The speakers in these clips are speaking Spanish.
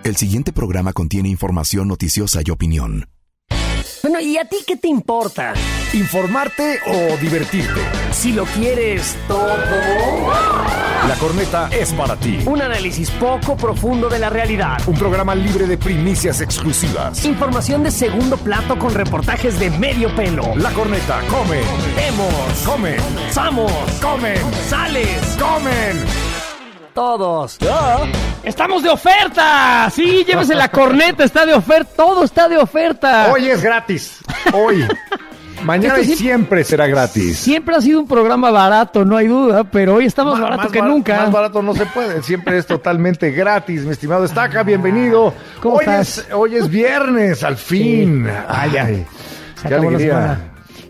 El siguiente programa contiene información noticiosa y opinión. Bueno, ¿y a ti qué te importa? ¿Informarte o divertirte? Si lo quieres todo. La Corneta es para ti. Un análisis poco profundo de la realidad. Un programa libre de primicias exclusivas. Información de segundo plato con reportajes de medio pelo. La Corneta come. Vemos. Comen. Samos. Comen. Sales. Comen. Todos. ¡Estamos de oferta! Sí, llévese la corneta, está de oferta. Todo está de oferta. Hoy es gratis. Hoy. Mañana y siempre será gratis. Siempre ha sido un programa barato, no hay duda, pero hoy está más barato que nunca. Más barato no se puede, siempre es totalmente gratis, mi estimado Estaca, bienvenido. ¿Cómo estás? Hoy es viernes, al fin. Sí. Ay, se qué acabó alegría. la semana.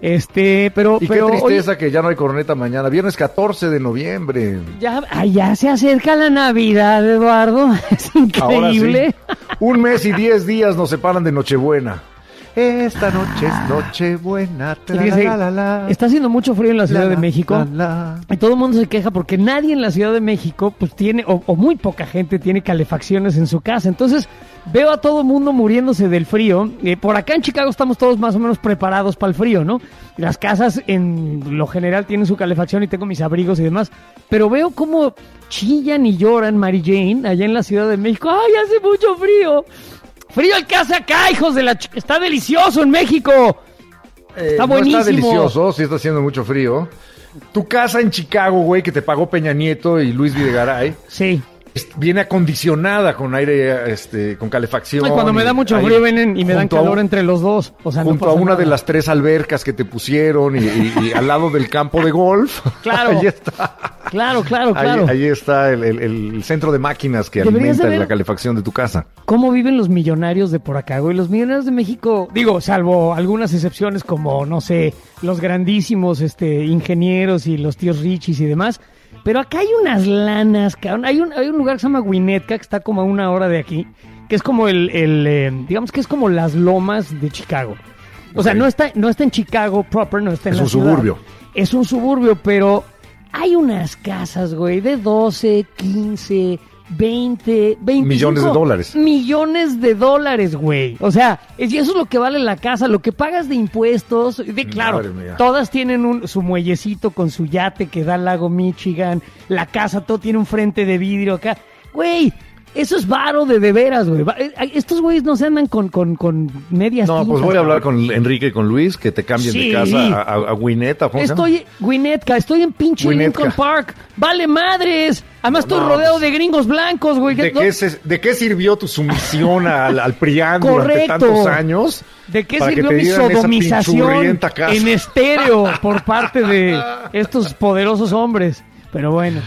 Pero qué tristeza que ya no hay corneta mañana, viernes 14 de noviembre. Ya se acerca la Navidad, Eduardo. Es increíble. Ahora sí. 1 mes y 10 días nos separan de Nochebuena. Esta noche es Nochebuena. Está haciendo mucho frío en la Ciudad de México. Y todo el mundo se queja porque nadie en la Ciudad de México pues tiene, o muy poca gente tiene calefacciones en su casa. Entonces veo a todo el mundo muriéndose del frío. Por acá en Chicago estamos todos más o menos preparados para el frío, ¿no? Las casas en lo general tienen su calefacción y tengo mis abrigos y demás. Pero veo cómo chillan y lloran Mary Jane allá en la Ciudad de México. ¡Ay, hace mucho frío! ¡Frío el que hace acá, hijos de la... ¡Está delicioso en México! Está buenísimo. No está delicioso, sí está haciendo mucho frío. Tu casa en Chicago, güey, que te pagó Peña Nieto y Luis Videgaray. Sí. Viene acondicionada con aire, con calefacción. Ay, cuando me da mucho frío vienen y me dan calor entre los dos. O sea, junto no a una nada. de las 3 albercas que te pusieron y al lado del campo de golf. Claro. Ahí está. Claro. Ahí está el centro de máquinas que alimenta la calefacción de tu casa. ¿Cómo viven los millonarios de por acá, güey? Los millonarios de México, digo, salvo algunas excepciones como, no sé, los grandísimos ingenieros y los tíos Richis y demás. Pero acá hay unas lanas, cabrón. Hay un lugar que se llama Winnetka, que está como a 1 hora de aquí, que es como digamos que es como las lomas de Chicago. O sea, no está en Chicago proper, no está en la ciudad. Es un suburbio. Es un suburbio, pero hay unas casas, güey, de 12, 15, 20, 25 millones de dólares. Millones de dólares, güey. O sea, eso es lo que vale la casa, lo que pagas de impuestos. Claro, todas tienen su muellecito con su yate que da al lago Michigan. La casa, todo tiene un frente de vidrio acá. Güey, eso es varo de veras, güey. Estos güeyes no se andan con medias tintas. No, pues voy a hablar con Enrique y con Luis, que te cambien de casa a Winnetka. Winnetka, estoy en pinche Lincoln Park. ¡Vale madres! Además estoy rodeado de gringos blancos, güey. ¿De qué sirvió tu sumisión al PRIAN durante tantos años? ¿De qué sirvió mi sodomización en estéreo por parte de estos poderosos hombres? Pero bueno.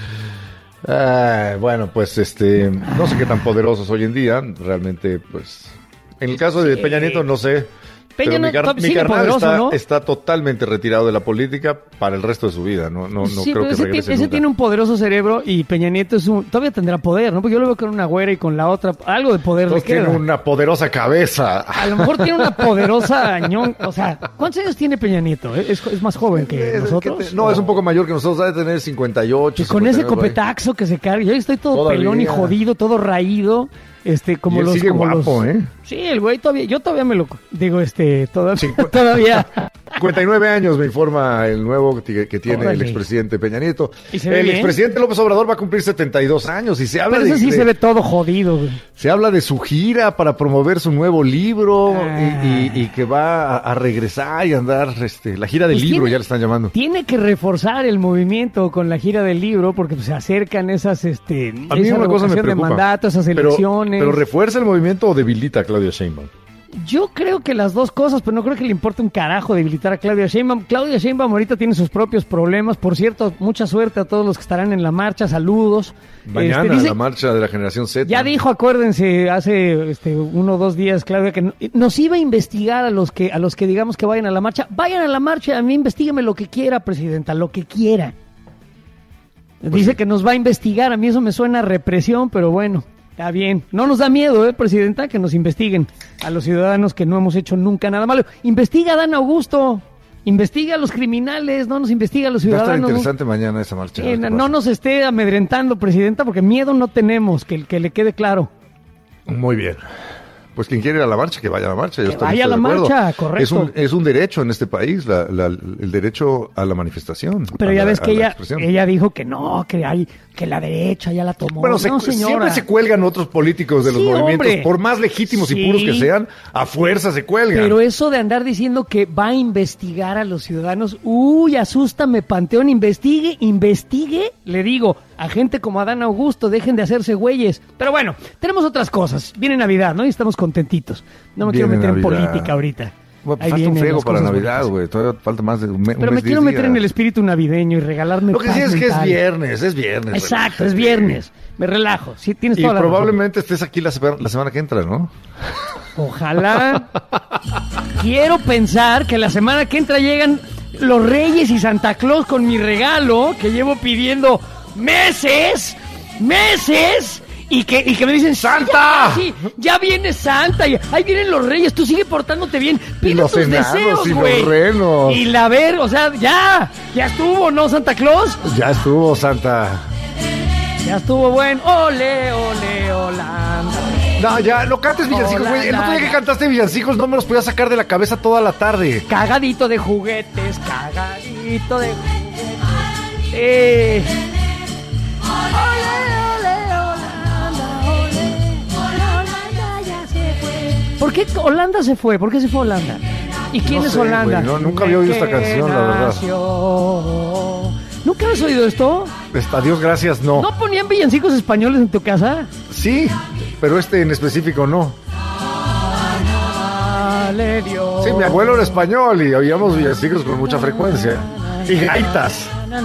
Bueno, pues no sé qué tan poderosos hoy en día, realmente, pues, en el caso de Peña Nieto no sé, pero mi carnal está totalmente retirado de la política para el resto de su vida, no creo que regrese ese nunca. Tiene un poderoso cerebro y Peña Nieto todavía tendrá poder, ¿no? Porque yo lo veo con una güera y con la otra, algo de poder le queda. Tiene una poderosa cabeza. A lo mejor tiene una poderosa o sea, ¿cuántos años tiene Peña Nieto? ¿Es más joven que nosotros? Es un poco mayor que nosotros, debe tener 58. Y con ese copetaxo que se carga, yo estoy todo pelón y jodido, todo raído. Como los sigue guapo, ¿eh? Sí, el güey yo todavía me lo digo, todavía 59 años me informa el nuevo que tiene el expresidente Peña Nieto. El expresidente López Obrador va a cumplir 72 años y se habla Pero sí se ve todo jodido, güey. Se habla de su gira para promover su nuevo libro y que va a regresar y andar la gira del libro, ya le están llamando. Tiene que reforzar el movimiento con la gira del libro porque se acercan esas a mí una cosa me preocupa, de mandato, esas elecciones. Pero ¿refuerza el movimiento o debilita a Claudia Sheinbaum? Yo creo que las dos cosas, pero no creo que le importe un carajo debilitar a Claudia Sheinbaum. Claudia Sheinbaum ahorita tiene sus propios problemas. Por cierto, mucha suerte a todos los que estarán en la marcha. Saludos. Mañana la marcha de la generación Z. Ya dijo, acuérdense, hace 1 o 2 días, Claudia, que nos iba a investigar a los que digamos que vayan a la marcha. Vayan a la marcha, a mí investígueme lo que quiera, presidenta, lo que quiera. Dice que nos va a investigar. A mí eso me suena a represión, pero bueno. Está bien. No nos da miedo, presidenta, que nos investiguen a los ciudadanos que no hemos hecho nunca nada malo. Investiga a Dan Augusto. Investiga a los criminales, no nos investiga a los ciudadanos. Va a estar interesante mañana esa marcha. No nos esté amedrentando, presidenta, porque miedo no tenemos, que le quede claro. Muy bien. Pues quien quiere ir a la marcha, que vaya a la marcha. Que vaya a la marcha, correcto. Es un derecho en este país, el derecho a la manifestación. Pero ya ves que ella dijo que no, que la derecha ya la tomó. Bueno, no, siempre se cuelgan otros políticos de los movimientos, hombre, por más legítimos y puros que sean, a fuerza se cuelgan. Pero eso de andar diciendo que va a investigar a los ciudadanos, asústame, Panteón, investigue, le digo, a gente como Adán Augusto, dejen de hacerse güeyes. Pero bueno, tenemos otras cosas. Viene Navidad, ¿no? Y estamos contentitos. No me quiero meter en política ahorita. Bueno, falta un friego para Navidad, güey. Todavía falta más de un mes. Pero me quiero meter en el espíritu navideño y regalarme. Lo que sí es que es viernes. Exacto, es viernes. Me relajo. Sí, tienes toda la razón. Probablemente estés aquí la semana que entra, ¿no? Ojalá. Quiero pensar que la semana que entra llegan los Reyes y Santa Claus con mi regalo que llevo pidiendo meses. Y que me dicen, ¡Santa! Ya viene Santa, ahí vienen los Reyes, tú sigue portándote bien, pide tus deseos, güey. Y o sea, ya estuvo, ¿no, Santa Claus? Ya estuvo, Santa. Ya estuvo bueno, ole, Holanda. No, ya, no cantes villancicos, güey. El otro día que cantaste villancicos no me los podía sacar de la cabeza toda la tarde. Cagadito de juguetes. Ole, ¿por qué Holanda se fue? ¿Por qué se fue Holanda? ¿Y quién es Holanda? Wey, nunca había oído esta canción, la verdad. ¿Nunca has oído esto? A Dios gracias, no. ¿No ponían villancicos españoles en tu casa? Sí, pero en específico no. Sí, mi abuelo era español y oíamos villancicos con mucha frecuencia. Y gaitas.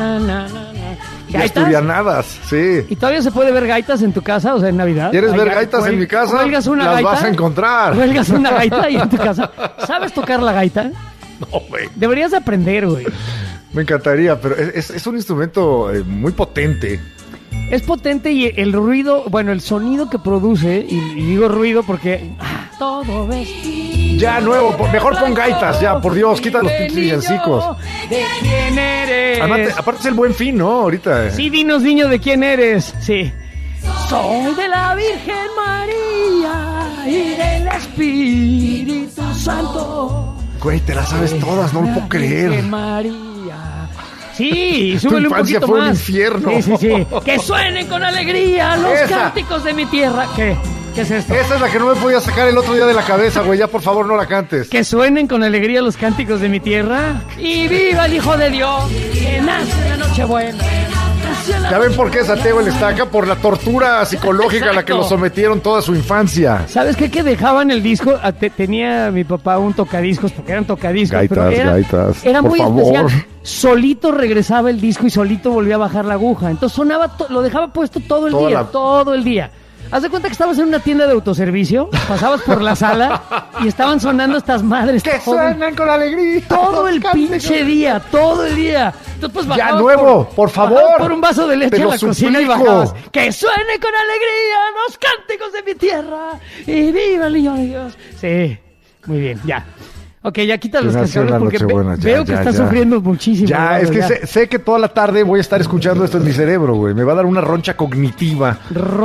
Y asturianadas, sí. ¿Y todavía se puede ver gaitas en tu casa, o sea, en Navidad? ¿Quieres ver gaitas en mi casa? ¿Cuelgas una las gaita? Vas a encontrar. ¿Cuelgas una gaita ahí en tu casa? ¿Sabes tocar la gaita? No, güey. Deberías aprender, güey. Me encantaría, pero es un instrumento muy potente. Es potente y el ruido, bueno, el sonido que produce, y digo ruido porque todo vestido. Ya, nuevo, mejor pon gaitas, ya, por Dios, quita los pinches villancicos. ¿De quién eres? Aparte es el Buen Fin, ¿no? Ahorita. Sí, dinos, niño, ¿de quién eres? Sí. Soy de la Virgen María y del Espíritu Santo. Güey, te las sabes todas, no lo puedo creer. Virgen María. Sí, súbele un poquito fue más. Un infierno. Sí. Que suenen con alegría los cánticos de mi tierra. ¿Qué es esto? Esa es la que no me podía sacar el otro día de la cabeza, güey. Ya, por favor, no la cantes. Que suenen con alegría los cánticos de mi tierra. Y viva el Hijo de Dios, que nace en la Nochebuena. ¿Ya ven por qué es ateo el Estaca? Por la tortura psicológica a la que lo sometieron toda su infancia. ¿Sabes qué? Que dejaban el disco. Tenía mi papá un tocadiscos, porque eran tocadiscos. Gaitas. Era muy especial. Solito regresaba el disco y solito volvía a bajar la aguja. Entonces sonaba, lo dejaba puesto todo el día. Haz de cuenta que estabas en una tienda de autoservicio, pasabas por la sala y estaban sonando estas madres. ¡Que suenan con alegría! Todo el pinche día, todo el día. Entonces, pues, ya nuevo, por favor. Por un vaso de leche a la cocina y bajabas. ¡Que suene con alegría los cánticos de mi tierra! ¡Y viva el Niño de Dios! Sí, muy bien, ya. Ok, ya quita los cascabeles porque veo que estás sufriendo muchísimo. Ya, es que sé que toda la tarde voy a estar escuchando esto en mi cerebro, güey. Me va a dar una roncha cognitiva.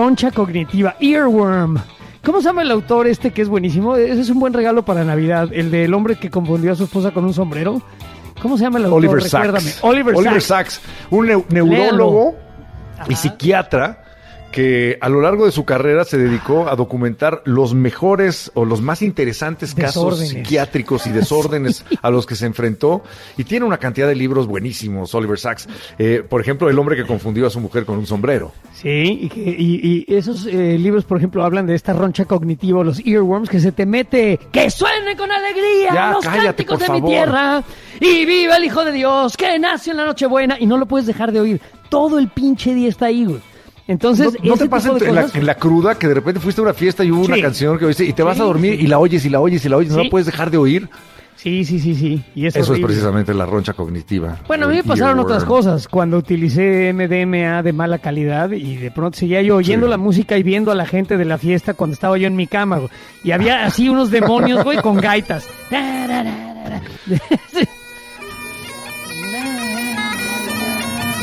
Earworm. ¿Cómo se llama el autor que es buenísimo? Ese es un buen regalo para Navidad. El del hombre que confundió a su esposa con un sombrero. ¿Cómo se llama el autor? Recuérdame. Oliver Sacks. Un neurólogo y psiquiatra que a lo largo de su carrera se dedicó a documentar los mejores o los más interesantes casos psiquiátricos y desórdenes a los que se enfrentó, y tiene una cantidad de libros buenísimos, Oliver Sacks. Por ejemplo, El hombre que confundió a su mujer con un sombrero. Sí, y esos libros, por ejemplo, hablan de esta roncha cognitiva, los earworms, que se te mete, que suene con alegría ya, los cállate, cánticos de favor. Mi tierra, y viva el Hijo de Dios, que nació en la Nochebuena, y no lo puedes dejar de oír. Todo el pinche día está ahí, güey. Entonces, ¿No te pasa en la cruda que de repente fuiste a una fiesta y hubo una canción que oíste y te vas a dormir y la oyes y la oyes y la oyes, no la puedes dejar de oír? Sí. Y eso es precisamente la roncha cognitiva. Bueno, a mí me pasaron otras cosas cuando utilicé MDMA de mala calidad y de pronto seguía yo oyendo la música y viendo a la gente de la fiesta cuando estaba yo en mi cama, güey. Y había así unos demonios, güey, con gaitas.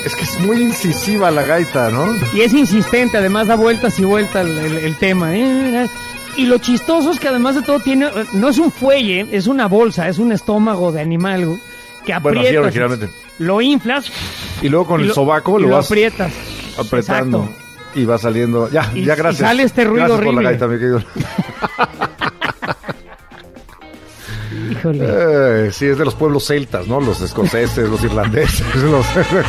Es que es muy incisiva la gaita, ¿no? Y es insistente, además da vueltas y vueltas el tema. Y lo chistoso es que además de todo tiene, no es un fuelle, es una bolsa, es un estómago de animal que aprietas. Bueno, originalmente. Lo inflas. Y luego con el sobaco lo vas aprietas. Apretando. Exacto. Y va saliendo. Ya, gracias. Y sale este ruido gracias horrible. Por la gaita, mi querido. Híjole. Sí, es de los pueblos celtas, ¿no? Los escoceses, los irlandeses. Y no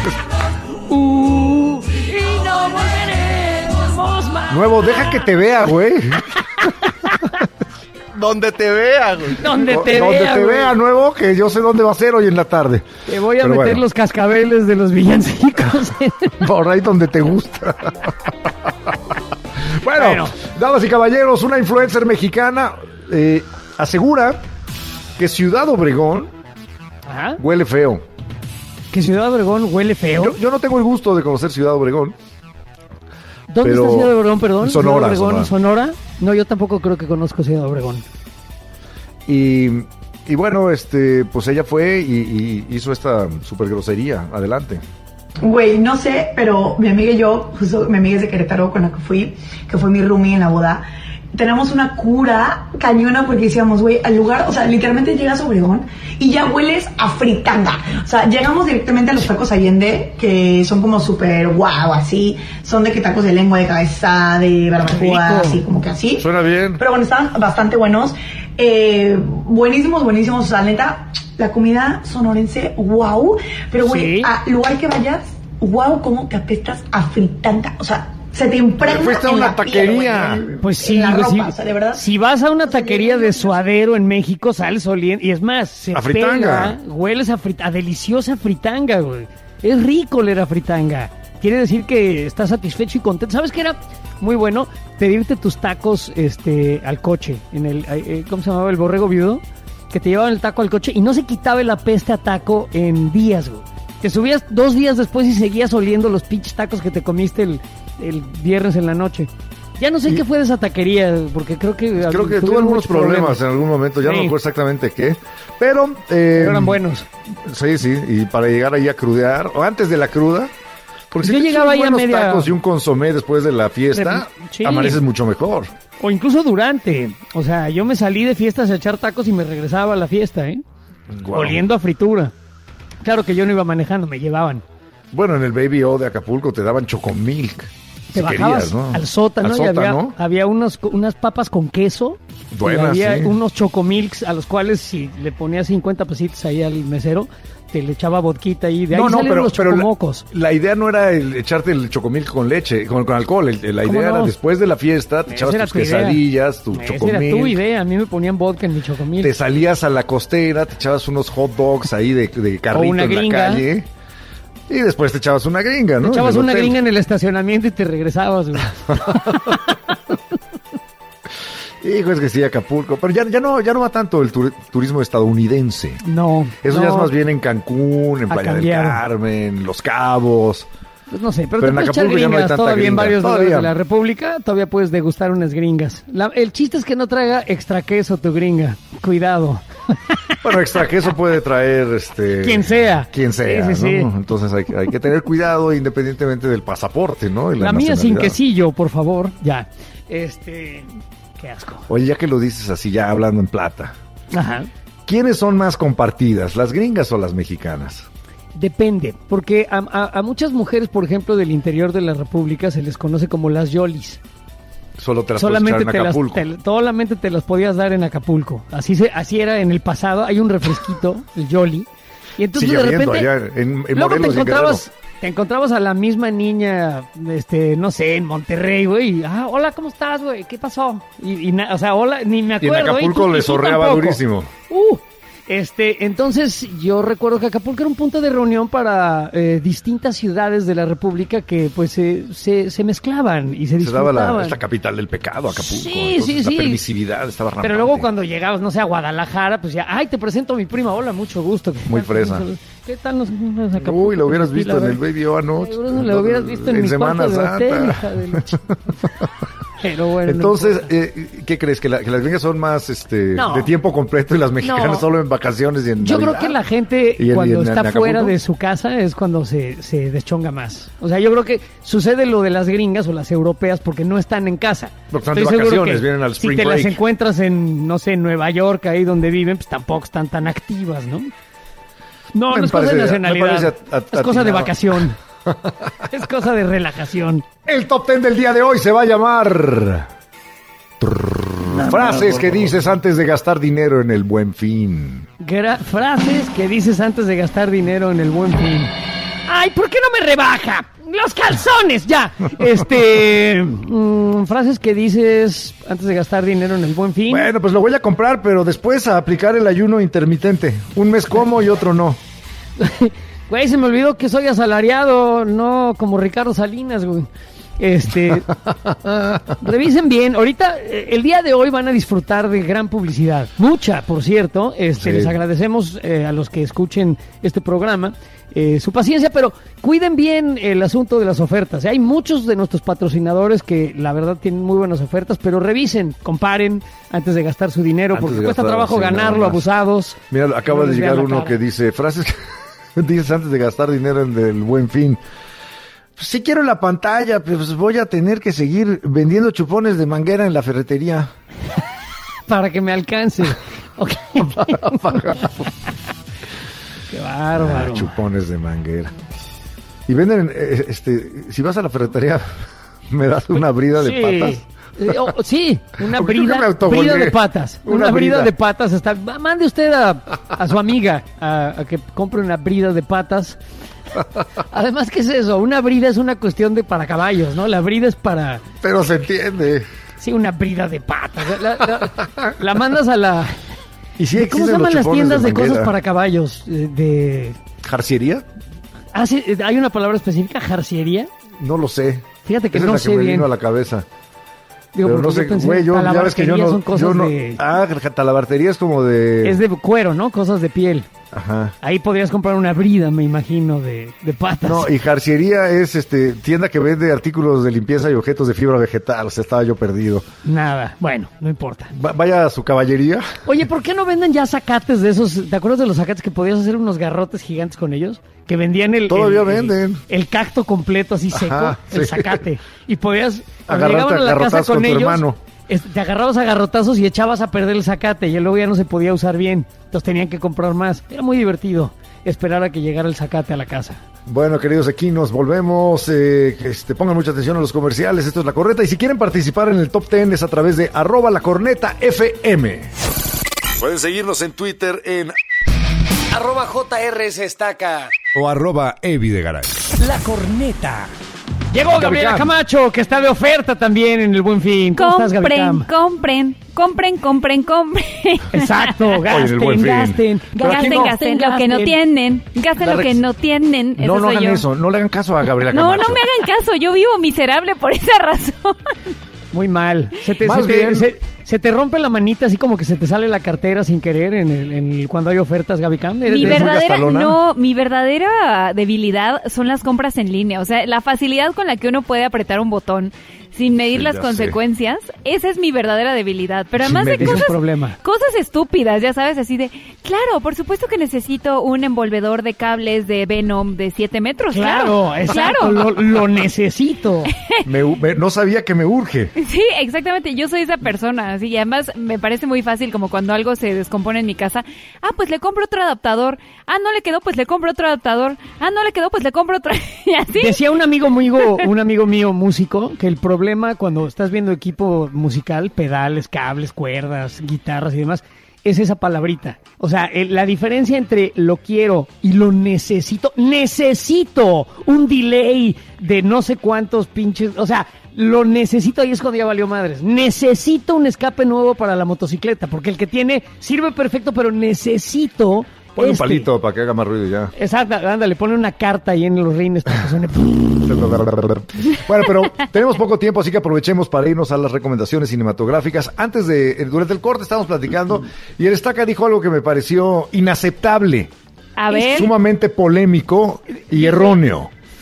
volveremos más. Nuevo, deja que te vea, güey. Donde te vea, güey. Donde te vea, Nuevo, que yo sé dónde va a ser hoy en la tarde. Te voy a meter los cascabeles de los villancicos. Por ahí donde te gusta. Bueno, damas y caballeros, una influencer mexicana asegura que Ciudad Obregón huele feo. ¿Que Ciudad Obregón huele feo? Yo no tengo el gusto de conocer Ciudad Obregón. ¿Dónde está Ciudad Obregón, perdón? Sonora. ¿Sonora? No, yo tampoco creo que conozco Ciudad Obregón. Y bueno, pues ella fue y hizo esta super grosería. Adelante. Güey, no sé, pero mi amiga y yo, justo mi amiga es de Querétaro con la que fue mi roomie en la boda, tenemos una cura cañona porque decíamos, güey, al lugar, o sea, literalmente llegas a Obregón y ya hueles a fritanga. O sea, llegamos directamente a los tacos Allende, que son como súper guau, así. Son de que tacos de lengua, de cabeza, de barbacoa, así, como que así. Suena bien. Pero bueno, estaban bastante buenos. Buenísimos. O sea, neta, la comida sonorense, guau. Pero, güey, a lugar que vayas, guau, cómo te apestas a fritanga. O sea, se te impregna. Fuiste a una taquería. Piel, pues sí, ropa, o sea, de verdad. Si vas a una taquería de suadero en México, sales oliendo. Y es más, se a fritanga. Hueles a deliciosa fritanga, güey. Es rico oler a fritanga. Quiere decir que estás satisfecho y contento. ¿Sabes qué era muy bueno? Pedirte tus tacos al coche. En el ¿cómo se llamaba? El borrego viudo. Que te llevaban el taco al coche y no se quitaba el apeste a taco en días, güey. Te subías 2 días después y seguías oliendo los pinches tacos que te comiste el viernes en la noche. Ya no sé qué fue de esa taquería, porque creo que tuvo algunos problemas en algún momento, ya no recuerdo exactamente qué, pero eran buenos. Sí, y para llegar ahí a crudear, o antes de la cruda, porque yo si llegaba ahí a media tacos y un consomé después de la fiesta, amaneces mucho mejor. O incluso durante, o sea, yo me salí de fiestas a echar tacos y me regresaba a la fiesta, wow. Oliendo a fritura. Claro que yo no iba manejando, me llevaban. Bueno, en el Baby O de Acapulco te daban chocomilk. Te bajabas al sótano y había unas papas con queso. Buenas, y había unos chocomilks a los cuales si le ponías 50 pesitos ahí al mesero, te le echaba vodquita ahí. De ahí salen los chocomocos. La idea no era echarte el chocomilk con leche, con alcohol. La idea era después de la fiesta, te echabas tus quesadillas, tu chocomilk. Esa era tu idea. A mí me ponían vodka en mi chocomilk. Te salías a la costera, te echabas unos hot dogs ahí de carrito en la calle. Y después te echabas una gringa, ¿no? Te echabas una gringa en el estacionamiento y te regresabas, güey. Hijo, es que sí, Acapulco. Pero ya no va tanto el turismo estadounidense. No. Eso ya es más bien en Cancún, en Playa del Carmen, Los Cabos. Pues no sé, pero te puedes echar gringas todavía en varios lugares de la República. Todavía puedes degustar unas gringas. El chiste es que no traiga extra queso tu gringa. Cuidado. Bueno, extra queso puede traer quien sea. Sí. ¿no? Entonces hay que tener cuidado independientemente del pasaporte, ¿no? La mía sin quesillo, por favor. Ya. Qué asco. Oye, ya que lo dices así, ya hablando en plata. Ajá. ¿Quiénes son más compartidas, las gringas o las mexicanas? Depende, porque a muchas mujeres, por ejemplo, del interior de la República se les conoce como las yolis. Solo te las puedes echar en Acapulco. Solamente te las podías dar en Acapulco. Así era en el pasado. Hay un refresquito, el Yoli. Y entonces sigue de repente allá en luego te encontrabas a la misma niña, no sé, en Monterrey, güey. Hola, ¿cómo estás, güey? ¿Qué pasó? O sea, hola, ni me acuerdo. Y en Acapulco le sorreaba durísimo. Entonces yo recuerdo que Acapulco era un punto de reunión para distintas ciudades de la República que pues se mezclaban y se disfrutaban. Se daba la capital del pecado, Acapulco. Sí. La permisividad estaba rampante. Pero luego cuando llegabas, no sé, a Guadalajara, pues ya, te presento a mi prima, hola, mucho gusto. Muy fresa. ¿Qué tal nos Acapulco? Uy, lo hubieras visto en el Baby O anoche. Lo hubieras visto en mi Semana cuarto de Santa. hotel, hija de la Pero bueno. Entonces, ¿qué crees? ¿Que las gringas son más de tiempo completo y las mexicanas solo en vacaciones y en Yo Navidad? creo que la gente cuando está fuera de su casa es cuando se deschonga más. O sea, yo creo que sucede lo de las gringas o las europeas porque no están en casa. Porque están de vacaciones, vienen al spring break. Si te las encuentras en, no sé, en Nueva York, ahí donde viven, pues tampoco están tan activas, ¿no? No es cosa de nacionalidad, es cosa de vacación. Es cosa de relajación. El top 10 del día de hoy se va a llamar frases que dices antes de gastar dinero en el Buen Fin. Frases que dices antes de gastar dinero en el Buen Fin. Ay, ¿por qué no me rebaja? Los calzones, ya. Frases que dices antes de gastar dinero en el Buen Fin. Bueno, pues lo voy a comprar, pero después a aplicar el ayuno intermitente. Un mes como y otro no. Güey, se me olvidó que soy asalariado, no como Ricardo Salinas, güey. Revisen bien. Ahorita, el día de hoy van a disfrutar de gran publicidad. Mucha, por cierto. Sí. Les agradecemos a los que escuchen este programa su paciencia, pero cuiden bien el asunto de las ofertas. Hay muchos de nuestros patrocinadores que la verdad tienen muy buenas ofertas, pero revisen, comparen antes de gastar su dinero, porque cuesta trabajo ganarlo, abusados. Mira, acaba de llegar uno que dice frases que dices antes de gastar dinero en el Buen Fin. Pues, si quiero la pantalla, pues voy a tener que seguir vendiendo chupones de manguera en la ferretería. Para que me alcance. Okay. Qué bárbaro. Chupones de manguera. Y venden, si vas a la ferretería, ¿me das una brida de patas? Sí, una brida de patas. Una brida de patas. Mande usted a su amiga a que compre una brida de patas. Además, ¿qué es eso? Una brida es una cuestión para caballos, ¿no? La brida es para... Pero se entiende. Sí, una brida de patas. La mandas a la... ¿Y si ¿cómo se llaman las tiendas de cosas para caballos? ¿Jarciería? Ah, sí, hay una palabra específica, jarciería. No lo sé. Fíjate que esa no es la sé que me bien. vino a la cabeza. Digo, pero no sé, güey, ya ves que yo no... talabartería es como de... Es de cuero, ¿no? Cosas de piel. Ajá. Ahí podrías comprar una brida, me imagino, de patas. No, y jarciería es tienda que vende artículos de limpieza y objetos de fibra vegetal. O sea, estaba yo perdido. Nada, bueno, no importa. Vaya a su caballería. Oye, ¿por qué no venden ya zacates de esos? ¿Te acuerdas de los zacates que podías hacer unos garrotes gigantes con ellos? Que vendían Todavía venden. El cacto completo así seco, ajá, el zacate. Y podías, cuando llegaban a la casa con ellos, hermano. Te agarrabas a garrotazos y echabas a perder el zacate y luego ya no se podía usar bien. Entonces tenían que comprar más. Era muy divertido esperar a que llegara el zacate a la casa. Bueno, queridos equinos, volvemos. Pongan mucha atención a los comerciales. Esto es La Corneta. Y si quieren participar en el Top 10 es a través de @lacornetafm. Pueden seguirnos en Twitter en @JRSestaca o @Evidegaray. La Corneta. Llegó Gabriela Camacho, que está de oferta también en el Buen Fin. ¿Cómo estás, Gabriela? Compren. Exacto, gasten lo que no tienen. Gasten lo que no tienen. No hagan eso, no le hagan caso a Gabriela No Camacho. me hagan caso, yo vivo miserable por esa razón. Muy mal. Se te rompe la manita así como que se te sale la cartera sin querer cuando hay ofertas, Gaby Cam. Mi verdadera debilidad son las compras en línea. O sea, la facilidad con la que uno puede apretar un botón sin medir las consecuencias, esa es mi verdadera debilidad. Pero además de cosas estúpidas, ya sabes, así de, claro, por supuesto que necesito un envolvedor de cables de Venom de 7 metros. Claro, exacto, lo necesito. No sabía que me urge. Sí, exactamente, yo soy esa persona, así, y además me parece muy fácil como cuando algo se descompone en mi casa, pues le compro otro adaptador, no le quedó, pues le compro otro adaptador, no le quedó, pues le compro otro, y así. Decía un amigo mío músico, que el problema cuando estás viendo equipo musical, pedales, cables, cuerdas, guitarras y demás, es esa palabrita. O sea, la diferencia entre lo quiero y lo necesito un delay de no sé cuántos pinches, o sea, lo necesito, ahí es cuando ya valió madres. Necesito un escape nuevo para la motocicleta, porque el que tiene sirve perfecto, pero necesito... Pon un palito para que haga más ruido ya. Exacto, ándale, pone una carta ahí en los rines para que suene... Bueno, pero tenemos poco tiempo, así que aprovechemos para irnos a las recomendaciones cinematográficas. Durante el corte estábamos platicando y el Estaca dijo algo que me pareció inaceptable. A ver. Sumamente polémico y erróneo.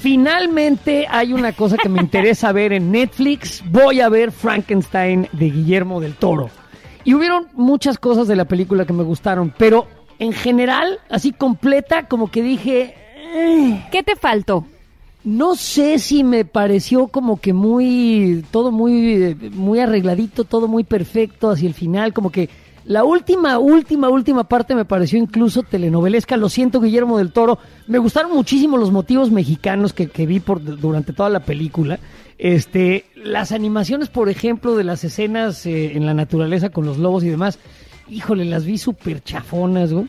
Finalmente hay una cosa que me interesa ver en Netflix. Voy a ver Frankenstein de Guillermo del Toro. Y hubieron muchas cosas de la película que me gustaron, pero en general, así completa, como que dije... ¿Qué te faltó? No sé si me pareció como que todo muy arregladito, todo muy perfecto hacia el final, como que la última parte me pareció incluso telenovelesca. Lo siento, Guillermo del Toro. Me gustaron muchísimo los motivos mexicanos que vi durante toda la película. Las animaciones, por ejemplo, de las escenas en la naturaleza con los lobos y demás, híjole, las vi súper chafonas, güey.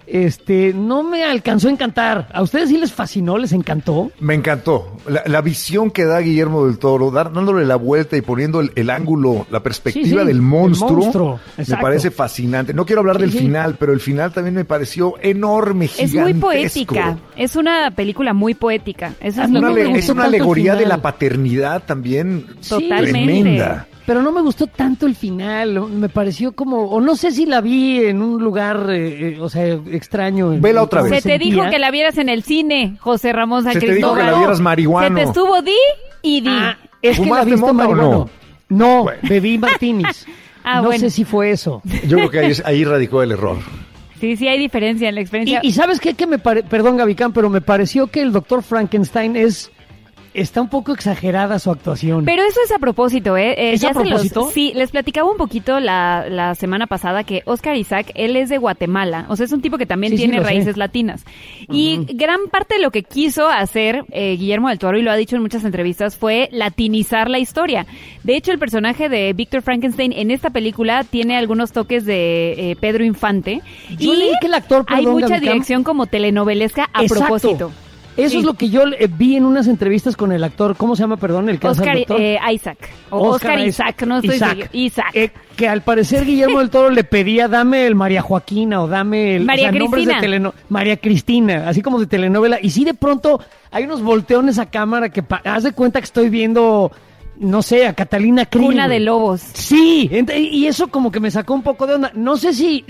No me alcanzó a encantar. ¿A ustedes sí les fascinó? ¿Les encantó? Me encantó. La visión que da Guillermo del Toro, dándole la vuelta y poniendo el ángulo, la perspectiva del monstruo, me parece fascinante. No quiero hablar del final, pero el final también me pareció enorme, gigantesco. Es muy poética. Es una película muy poética. Es una alegoría de la paternidad también. Totalmente. Tremenda. Pero no me gustó tanto el final, me pareció como, o no sé si la vi en un lugar, extraño. Vela otra vez. Se te dijo que la vieras en el cine, José Ramón San Cristóbal. Se te dijo que la vieras marihuano. Se te estuvo di y di. Es que la viste marihuano. No, bebí martinis. No sé si fue eso. Yo creo que ahí radicó el error. Sí, hay diferencia en la experiencia. Y ¿sabes qué? Perdón, Gavicán, pero me pareció que el Dr. Frankenstein está un poco exagerada su actuación. Pero eso es a propósito, ¿Es a propósito? Sí, les platicaba un poquito la semana pasada que Oscar Isaac, él es de Guatemala. O sea, es un tipo que también tiene raíces latinas. Y gran parte de lo que quiso hacer Guillermo del Toro, y lo ha dicho en muchas entrevistas, fue latinizar la historia. De hecho, el personaje de Víctor Frankenstein en esta película tiene algunos toques de Pedro Infante. Yo leí que el actor, hay mucha dirección como telenovelesca a propósito. Eso es lo que yo vi en unas entrevistas con el actor. ¿Cómo se llama, perdón? El que hace el doctor. Isaac. Oscar Isaac, no estoy seguro. Isaac. Que al parecer Guillermo del Toro le pedía, dame el María Joaquina o dame el... María Cristina. María Cristina, así como de telenovela. Y sí, de pronto hay unos volteones a cámara que haz de cuenta que estoy viendo... No sé, a Catalina Krill. Cuna de lobos. Sí, y eso como que me sacó un poco de onda. No sé si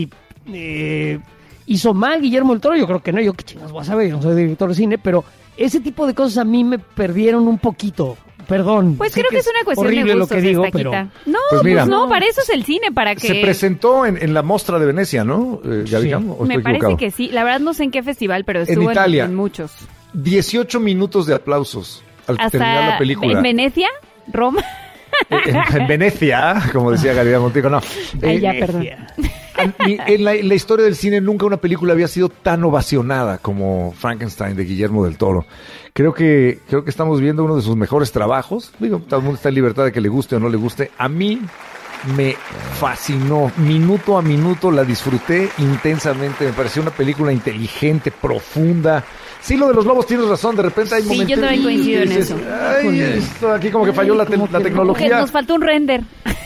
hizo mal Guillermo del Toro, yo creo que no, yo qué chingas voy a saber, no soy director de cine, pero ese tipo de cosas a mí me perdieron un poquito. Perdón. Pues creo que es una cuestión de gustos, lo que digo, pero... No, pues no, para eso es el cine, para que... Se presentó en la Mostra de Venecia, ¿no, Gavicán? Sí. Me parece que sí. La verdad no sé en qué festival, pero estuvo en Italia, en muchos. 18 minutos de aplausos al terminar la película. ¿En Venecia? ¿Roma? En Venecia, como decía Galilea Montijo, no. Perdón. En la historia del cine nunca una película había sido tan ovacionada como Frankenstein de Guillermo del Toro. Creo que estamos viendo uno de sus mejores trabajos. Digo, todo el mundo está en libertad de que le guste o no le guste. A mí me fascinó. Minuto a minuto la disfruté intensamente. Me pareció una película inteligente, profunda. Sí, lo de los lobos tienes razón. De repente hay momentos... Sí, yo también coincido en eso. Ay, esto aquí como que falló la tecnología. Nos faltó un render.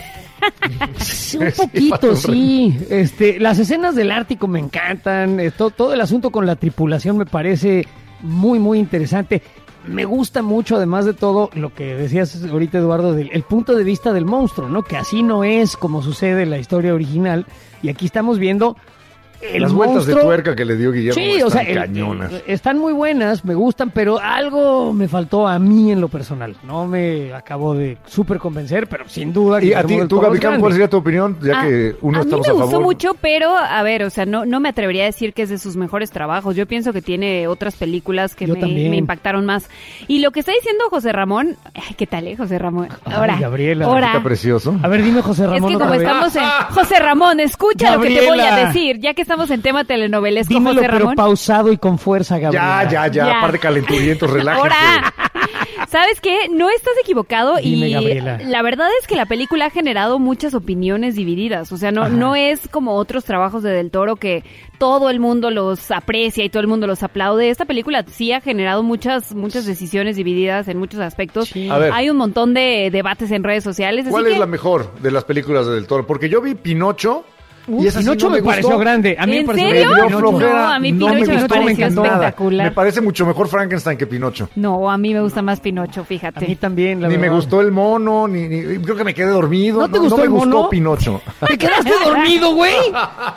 Un poquito, sí. Las escenas del Ártico me encantan. Todo el asunto con la tripulación me parece muy, muy interesante. Me gusta mucho, además de todo, lo que decías ahorita, Eduardo, el punto de vista del monstruo, ¿no? Que así no es como sucede en la historia original. Y aquí estamos viendo... Las vueltas de tuerca que le dio Guillermo cañonas. Están muy buenas, me gustan, pero algo me faltó a mí en lo personal. No me acabo de súper convencer, pero sin duda... ¿Y a ti, tú, Gavicán, cuál sería tu opinión? Ya que uno estamos a favor. A mí me gustó mucho, pero, a ver, o sea, no me atrevería a decir que es de sus mejores trabajos. Yo pienso que tiene otras películas que me impactaron más. Y lo que está diciendo José Ramón... Ay, ¿qué tal, José Ramón? Ahora, Gabriela. Está precioso. A ver, dime, José Ramón. Es que como estamos en... José Ramón, escucha Gabriela. Lo que te voy a decir, ya que estamos en tema telenovelesco. Dímelo, José Ramón. Pero pausado y con fuerza, Gabriela. Ya. Par de calenturientos, relájate. Ahora, ¿sabes qué? No estás equivocado. Dime, y Gabriela. La verdad es que la película ha generado muchas opiniones divididas. O sea, no es como otros trabajos de Del Toro que todo el mundo los aprecia y todo el mundo los aplaude. Esta película sí ha generado muchas decisiones divididas en muchos aspectos. Sí. Hay un montón de debates en redes sociales. ¿Cuál es la mejor de las películas de Del Toro? Porque yo vi Pinocho. Y esa Pinocho sí no me pareció grande. A mí ¿En me pareció serio? Flojera. A mí Pinocho me pareció espectacular. Me parece mucho mejor Frankenstein que Pinocho. No, a mí me gusta más Pinocho, fíjate. A mí también, Ni me gustó el mono, creo que me quedé dormido. ¿No te gustó el mono? Pinocho. ¿Te quedaste dormido, güey?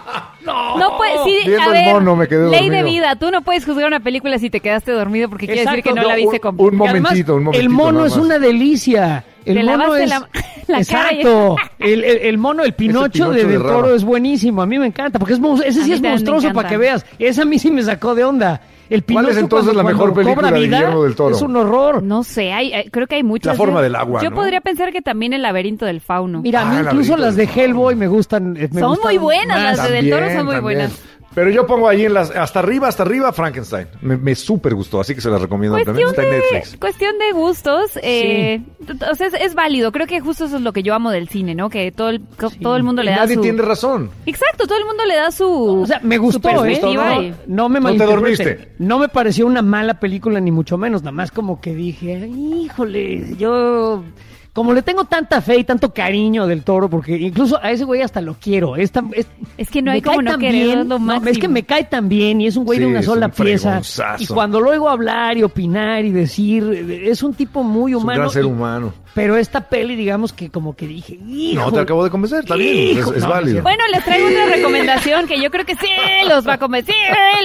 No puedes, viendo el mono me quedé dormido. Ley de vida, tú no puedes juzgar una película si te quedaste dormido porque quiere decir que no la viste completa. Un momentito. El mono es una delicia. El mono es... Exacto. El mono, el Pinocho del Toro es buenísimo. A mí me encanta porque ese sí es monstruoso para que veas. Esa a mí sí me sacó de onda. ¿Cuál es entonces la mejor película de Guillermo del Toro? Es un horror. No sé, creo que hay muchas. La forma del agua, Yo podría pensar que también El laberinto del fauno. Mira, a mí incluso las de Hellboy me gustan. Son muy buenas, las de Del Toro son muy buenas. Pero yo pongo ahí hasta arriba Frankenstein. Me súper gustó, así que se las recomiendo. También está en Netflix. Cuestión de gustos. O sea, es válido. Creo que justo eso es lo que yo amo del cine, ¿no? Que todo el mundo le da Nadie tiene razón. Exacto, todo el mundo le da su... O sea, me gustó, No me malinterprete. ¿No te dormiste? No me pareció una mala película, ni mucho menos. Nada más como que dije, híjole, yo... Como le tengo tanta fe y tanto cariño del Toro, porque incluso a ese güey hasta lo quiero. Es que no hay como no quererlo máximo. Es que me cae tan bien y es un güey de una sola pieza. Y cuando lo oigo hablar y opinar y decir, es un tipo muy humano. Es un gran ser humano. Pero esta peli, digamos que como que dije, hijo, no, te acabo de convencer, está bien, es válido. Bueno, les traigo una recomendación que yo creo que sí los va a convencer,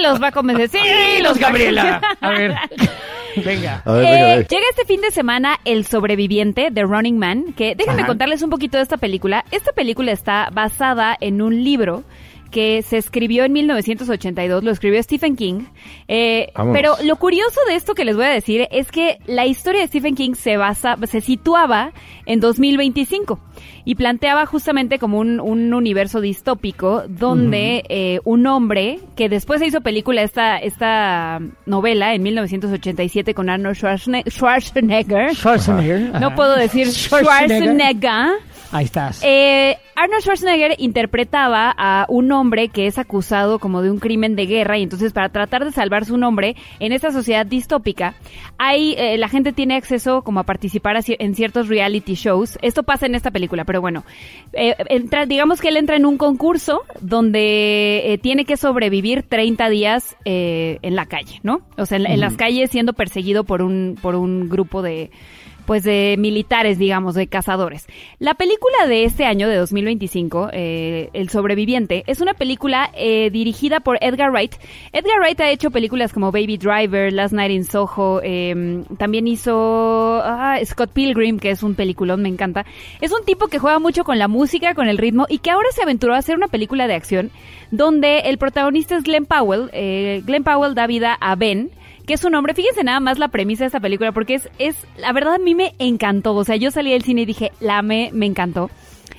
Gabriela. A ver... Venga. Venga. Llega este fin de semana El Sobreviviente, The Running Man, que déjenme contarles un poquito de esta película. Esta película está basada en un libro que se escribió en 1982, lo escribió Stephen King. Pero lo curioso de esto que les voy a decir es que la historia de Stephen King se situaba en 2025 y planteaba justamente como un universo distópico donde un hombre, que después se hizo película esta novela en 1987 con Arnold Schwarzenegger. No puedo decir Schwarzenegger. Ahí estás. Arnold Schwarzenegger interpretaba a un hombre que es acusado como de un crimen de guerra y entonces para tratar de salvar su nombre en esta sociedad distópica, la gente tiene acceso como a participar en ciertos reality shows. Esto pasa en esta película, pero bueno, digamos que él entra en un concurso donde tiene que sobrevivir 30 días en la calle, ¿no? O sea, en las calles siendo perseguido por un grupo de militares, digamos, de cazadores. La película de este año, de 2025, El Sobreviviente, es una película dirigida por Edgar Wright. Edgar Wright ha hecho películas como Baby Driver, Last Night in Soho, también hizo Scott Pilgrim, que es un peliculón, me encanta. Es un tipo que juega mucho con la música, con el ritmo, y que ahora se aventuró a hacer una película de acción donde el protagonista es Glenn Powell. Glenn Powell da vida a Ben, que es un hombre. Fíjense nada más la premisa de esta película, porque es la verdad a mí me encantó. O sea, yo salí del cine y dije, me encantó.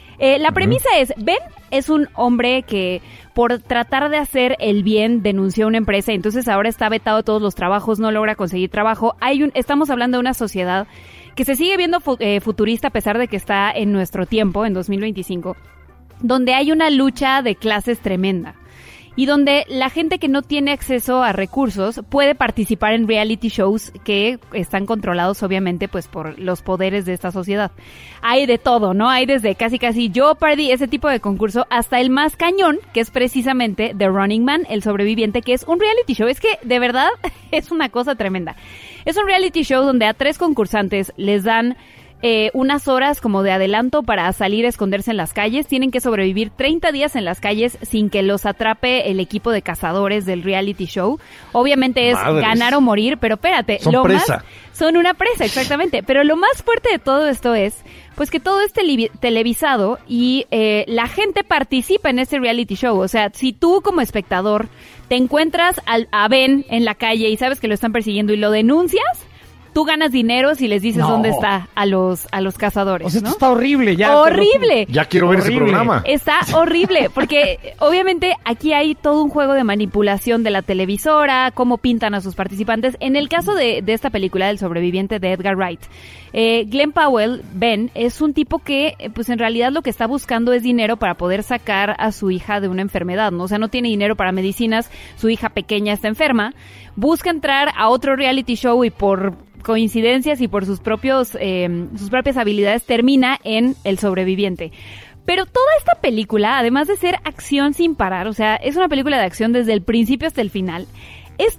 La premisa es, Ben es un hombre que por tratar de hacer el bien denunció a una empresa y entonces ahora está vetado de todos los trabajos, no logra conseguir trabajo. Estamos hablando de una sociedad que se sigue viendo futurista a pesar de que está en nuestro tiempo, en 2025, donde hay una lucha de clases tremenda. Y donde la gente que no tiene acceso a recursos puede participar en reality shows que están controlados obviamente pues por los poderes de esta sociedad. Hay de todo, ¿no? Hay desde casi Jeopardy, ese tipo de concurso, hasta el más cañón, que es precisamente The Running Man, El Sobreviviente, que es un reality show. Es que de verdad es una cosa tremenda. Es un reality show donde a 3 concursantes les dan unas horas como de adelanto para salir a esconderse en las calles. Tienen que sobrevivir 30 días en las calles sin que los atrape el equipo de cazadores del reality show. Obviamente es ganar o morir, pero espérate. Son presa. Son una presa, exactamente. Pero lo más fuerte de todo esto es pues que todo es televisado y la gente participa en este reality show. O sea, si tú como espectador te encuentras a Ben en la calle y sabes que lo están persiguiendo y lo denuncias, tú ganas dinero si les dices dónde está a los cazadores. O sea, ¿no? Esto está horrible ya. ¡Horrible! Ya quiero ver ese programa. Está horrible, porque obviamente aquí hay todo un juego de manipulación de la televisora, cómo pintan a sus participantes. En el caso de esta película, El Sobreviviente de Edgar Wright, Glenn Powell, Ben, es un tipo que pues en realidad lo que está buscando es dinero para poder sacar a su hija de una enfermedad, ¿no? O sea, no tiene dinero para medicinas, su hija pequeña está enferma, busca entrar a otro reality show y por coincidencias y por sus propias habilidades termina en El Sobreviviente. Pero toda esta película, además de ser acción sin parar, o sea, es una película de acción desde el principio hasta el final, es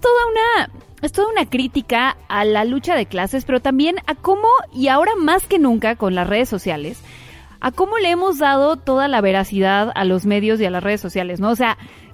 toda una crítica a la lucha de clases, pero también a cómo, y ahora más que nunca con las redes sociales, a cómo le hemos dado toda la veracidad a los medios y a las redes sociales, ¿no? O sea,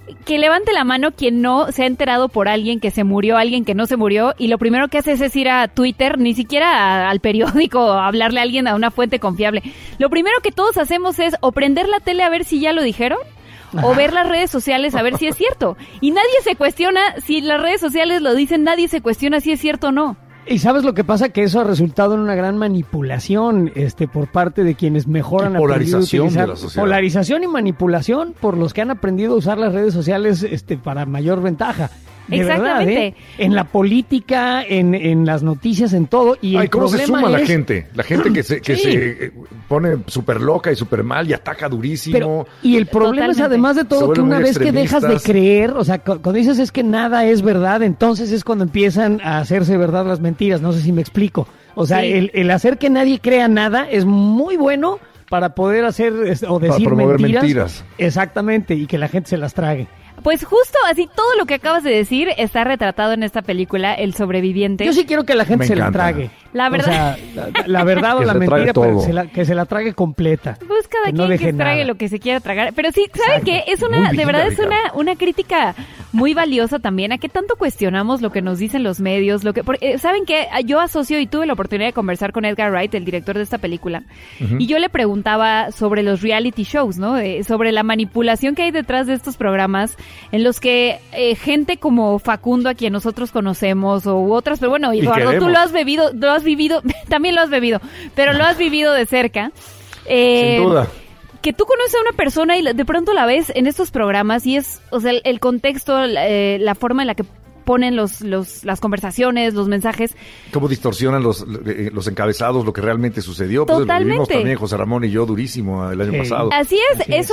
que levante la mano quien no se ha enterado por alguien que se murió, alguien que no se murió, y lo primero que hace es ir a Twitter, ni siquiera al periódico, a hablarle a alguien, a una fuente confiable. Lo primero que todos hacemos es o prender la tele a ver si ya lo dijeron, o ver las redes sociales a ver si es cierto. Y nadie se cuestiona si las redes sociales lo dicen, nadie se cuestiona si es cierto o no. Y ¿sabes lo que pasa? Que eso ha resultado en una gran manipulación por parte de quienes mejor han aprendido a utilizar. Polarización y manipulación por los que han aprendido a usar las redes sociales para mayor ventaja. De Exactamente. Verdad, en la política, en las noticias, en todo. Y ¿cómo se suma la gente? La gente que se pone súper loca y súper mal y ataca durísimo. Y el problema es, además de todo, que una vez que dejas de creer, o sea, cuando dices es que nada es verdad, entonces es cuando empiezan a hacerse verdad las mentiras. No sé si me explico. O sea, el hacer que nadie crea nada es muy bueno para poder hacer o decir mentiras. Exactamente, y que la gente se las trague. Pues justo así, todo lo que acabas de decir está retratado en esta película, El sobreviviente. Yo sí quiero que la gente se la trague. La verdad. O sea, la verdad o la mentira, pero que se la trague completa. Pues cada quien que trague lo que se quiera tragar. Pero sí, ¿saben qué? Es de verdad es una crítica muy valiosa también a qué tanto cuestionamos lo que nos dicen los medios. ¿Saben qué? Yo asocio, y tuve la oportunidad de conversar con Edgar Wright, el director de esta película, y yo le preguntaba sobre los reality shows, ¿no? Sobre la manipulación que hay detrás de estos programas en los que gente como Facundo, a quien nosotros conocemos, u otras, pero bueno, Eduardo, tú lo has vivido, también lo has bebido, pero lo has vivido de cerca. Sin duda. Que tú conoces a una persona y de pronto la ves en estos programas y es, o sea, el contexto, la forma en la que ponen las conversaciones, los mensajes. Cómo distorsionan los encabezados, lo que realmente sucedió. Totalmente. Pues lo vimos también José Ramón y yo durísimo el año pasado. Así es.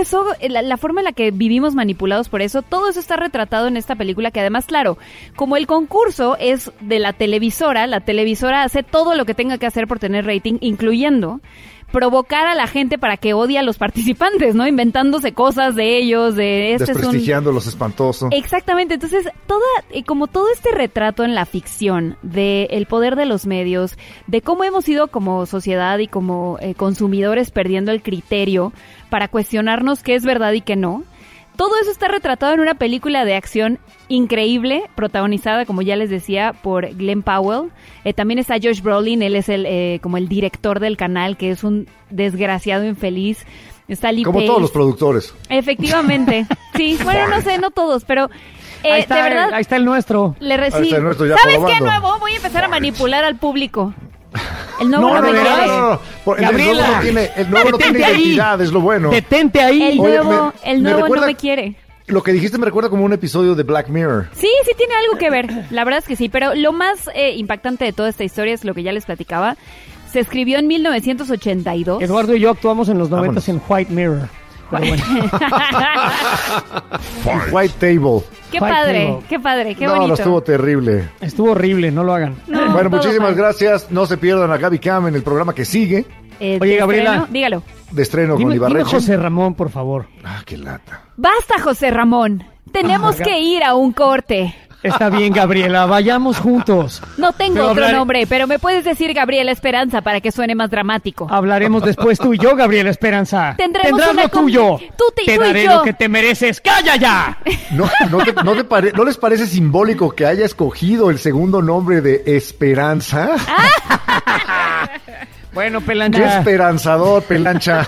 La forma en la que vivimos manipulados por eso, todo eso está retratado en esta película, que además, claro, como el concurso es de la televisora hace todo lo que tenga que hacer por tener rating, incluyendo provocar a la gente para que odie a los participantes, ¿no? Inventándose cosas de ellos, desprestigiándolos, espantoso. Exactamente. Entonces, como todo este retrato en la ficción del poder de los medios, de cómo hemos ido como sociedad y como consumidores perdiendo el criterio para cuestionarnos qué es verdad y qué no. Todo eso está retratado en una película de acción increíble, protagonizada, como ya les decía, por Glenn Powell. También está Josh Brolin, él es como el director del canal, que es un desgraciado infeliz. Está Lee como Pace. Todos los productores. Efectivamente. Sí, bueno, no sé, no todos, pero ahí está, de verdad. Ahí está el nuestro. Ahí está el nuestro ya ¿Sabes probando. qué nuevo? Voy a empezar a manipular al público. El nuevo no me quiere. No. Gabriela, el nuevo no tiene identidad, es lo bueno. Detente ahí. El nuevo no me quiere. Lo que dijiste me recuerda como un episodio de Black Mirror. Sí tiene algo que ver. La verdad es que sí, pero lo más impactante de toda esta historia es lo que ya les platicaba. Se escribió en 1982. Eduardo y yo actuamos en los 90 en White Mirror. Pero bueno. White Table. Qué padre, qué bonito. No, estuvo terrible. Estuvo horrible, no lo hagan. No, bueno, muchísimas gracias. No se pierdan a Gaby Cam en el programa que sigue. Oye, Gabriela. Estreno, dígalo. De estreno con Dime Ibarreche. José Ramón, por favor. Qué lata. Basta, José Ramón. Tenemos que ir a un corte. Está bien, Gabriela, vayamos juntos. No tengo otro nombre, pero me puedes decir Gabriela Esperanza para que suene más dramático. Hablaremos después tú y yo, Gabriela Esperanza. Tendrás lo tuyo. Te daré lo que te mereces. ¡Calla ya! ¿No les parece simbólico que haya escogido el segundo nombre de Esperanza? Bueno, Pelancha. Qué esperanzador, Pelancha.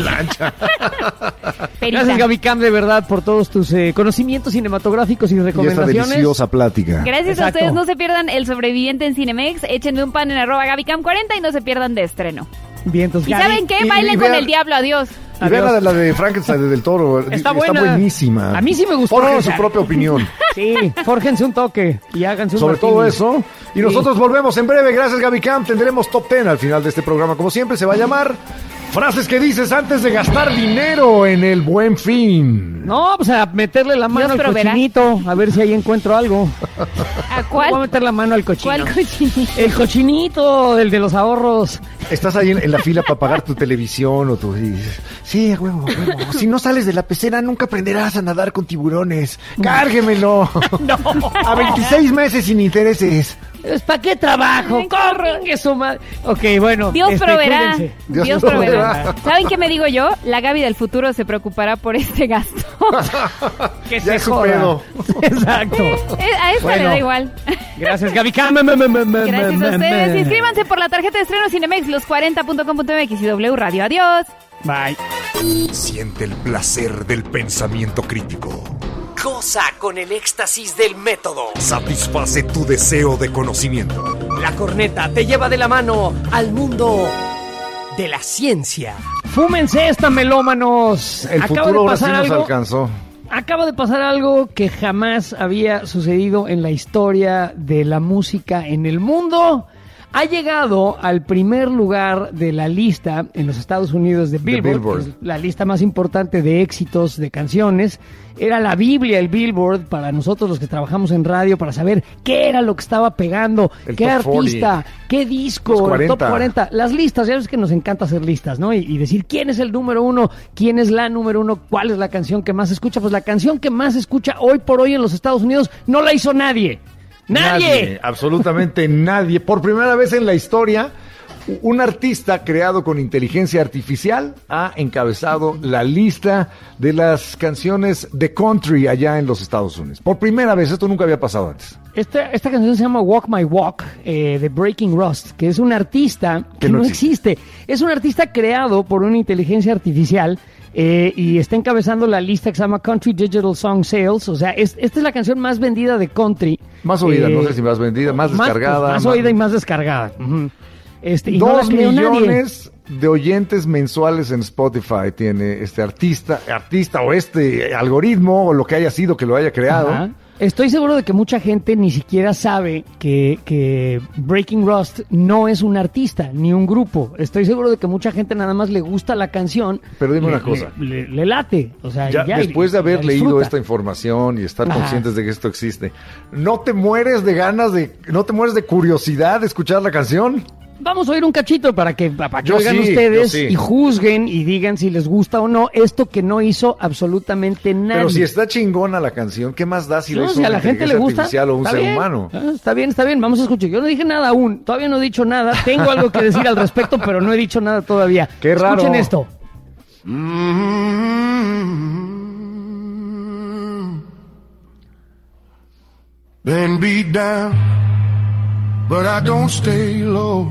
Gracias, Gaby Cam, de verdad, por todos tus conocimientos cinematográficos y recomendaciones. Y esta deliciosa plática. Gracias a ustedes. No se pierdan El Sobreviviente en Cinemex. Échenme un pan en @GabyCam40 y no se pierdan de estreno. Bien, entonces, ¿Y saben qué? Bailen con el diablo. Adiós. Y vean la de Frankenstein del Toro. Está buenísima. A mí sí me gustó. Forjen su propia opinión. Sí, fórjense un toque y háganse un sobre martini. todo eso. Y nosotros volvemos en breve. Gracias, Gaby Cam. Tendremos Top 10 al final de este programa. Como siempre, se va a llamar Frases que dices antes de gastar dinero en el Buen Fin. No, pues a meterle la mano al cochinito, a ver si ahí encuentro algo. ¿A cuál? Voy a meter la mano al cochino. ¿Cuál cochinito? El cochinito, el de los ahorros. Estás ahí en la fila para pagar tu televisión o tu... Sí, a huevo. Si no sales de la pecera, nunca aprenderás a nadar con tiburones. ¡Cárguemelo! No. A 26 meses sin intereses. ¿Para qué trabajo? ¡Corran eso, madre! Ok, bueno. Dios proveerá. Cuídense. Dios proveerá. ¿Saben qué me digo yo? La Gaby del futuro se preocupará por este gasto. Que se joda. Exacto. A esta le da igual. Gracias, Gaby. Gracias a ustedes. Inscríbanse por la tarjeta de estreno Cinemex, los40.com.mx y W Radio. Adiós. Bye. Siente el placer del pensamiento crítico. Goza con el éxtasis del método. Satisface tu deseo de conocimiento. La corneta te lleva de la mano al mundo de la ciencia. Fúmense esta, melómanos. El futuro ahora sí nos alcanzó. Acaba de pasar algo que jamás había sucedido en la historia de la música en el mundo. Ha llegado al primer lugar de la lista en los Estados Unidos de Billboard. Que es la lista más importante de éxitos de canciones. Era la Biblia, el Billboard, para nosotros los que trabajamos en radio, para saber qué era lo que estaba pegando, qué artista, 40. Qué disco, el top 40. Las listas, ya ves que nos encanta hacer listas, ¿no? Y decir quién es el número uno, quién es la número uno, cuál es la canción que más se escucha. Pues la canción que más se escucha hoy por hoy en los Estados Unidos no la hizo nadie. ¡Nadie! Absolutamente nadie. Por primera vez en la historia, un artista creado con inteligencia artificial ha encabezado la lista de las canciones de country allá en los Estados Unidos. Por primera vez, esto nunca había pasado antes. Esta canción se llama Walk My Walk, de Breaking Rust, que es un artista que no existe. Es un artista creado por una inteligencia artificial. Y está encabezando la lista que se llama Country Digital Song Sales. O sea, esta es la canción más vendida de country. Más oída, no sé si más vendida, más descargada. Más oída y más descargada. Uh-huh. 2 millones de oyentes mensuales en Spotify tiene este artista o este algoritmo o lo que haya sido que lo haya creado. Ajá. Estoy seguro de que mucha gente ni siquiera sabe que Breaking Rust no es un artista ni un grupo. Estoy seguro de que mucha gente nada más le gusta la canción. Pero dime una cosa. Le late. O sea, ya después de haber leído esta información y estar conscientes de que esto existe, ¿no te mueres de curiosidad de escuchar la canción? Vamos a oír un cachito para que oigan ustedes y juzguen y digan si les gusta o no esto que no hizo absolutamente nadie. Pero si está chingona la canción, ¿qué más da si la hizo a la gente le gusta artificial o un ser humano? Está bien, vamos a escuchar. Yo no dije nada aún, todavía no he dicho nada. Tengo algo que decir al respecto, pero no he dicho nada todavía. Qué raro. Escuchen esto. Been beat down, but I don't stay low.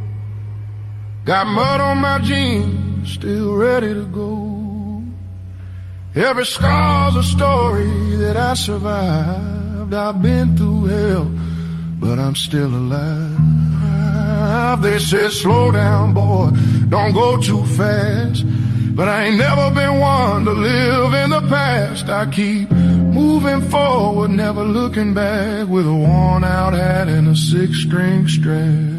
Got mud on my jeans, still ready to go. Every scar's a story that I survived. I've been through hell, but I'm still alive. They said, slow down, boy, don't go too fast. But I ain't never been one to live in the past. I keep moving forward, never looking back, with a worn-out hat and a 6-string strap.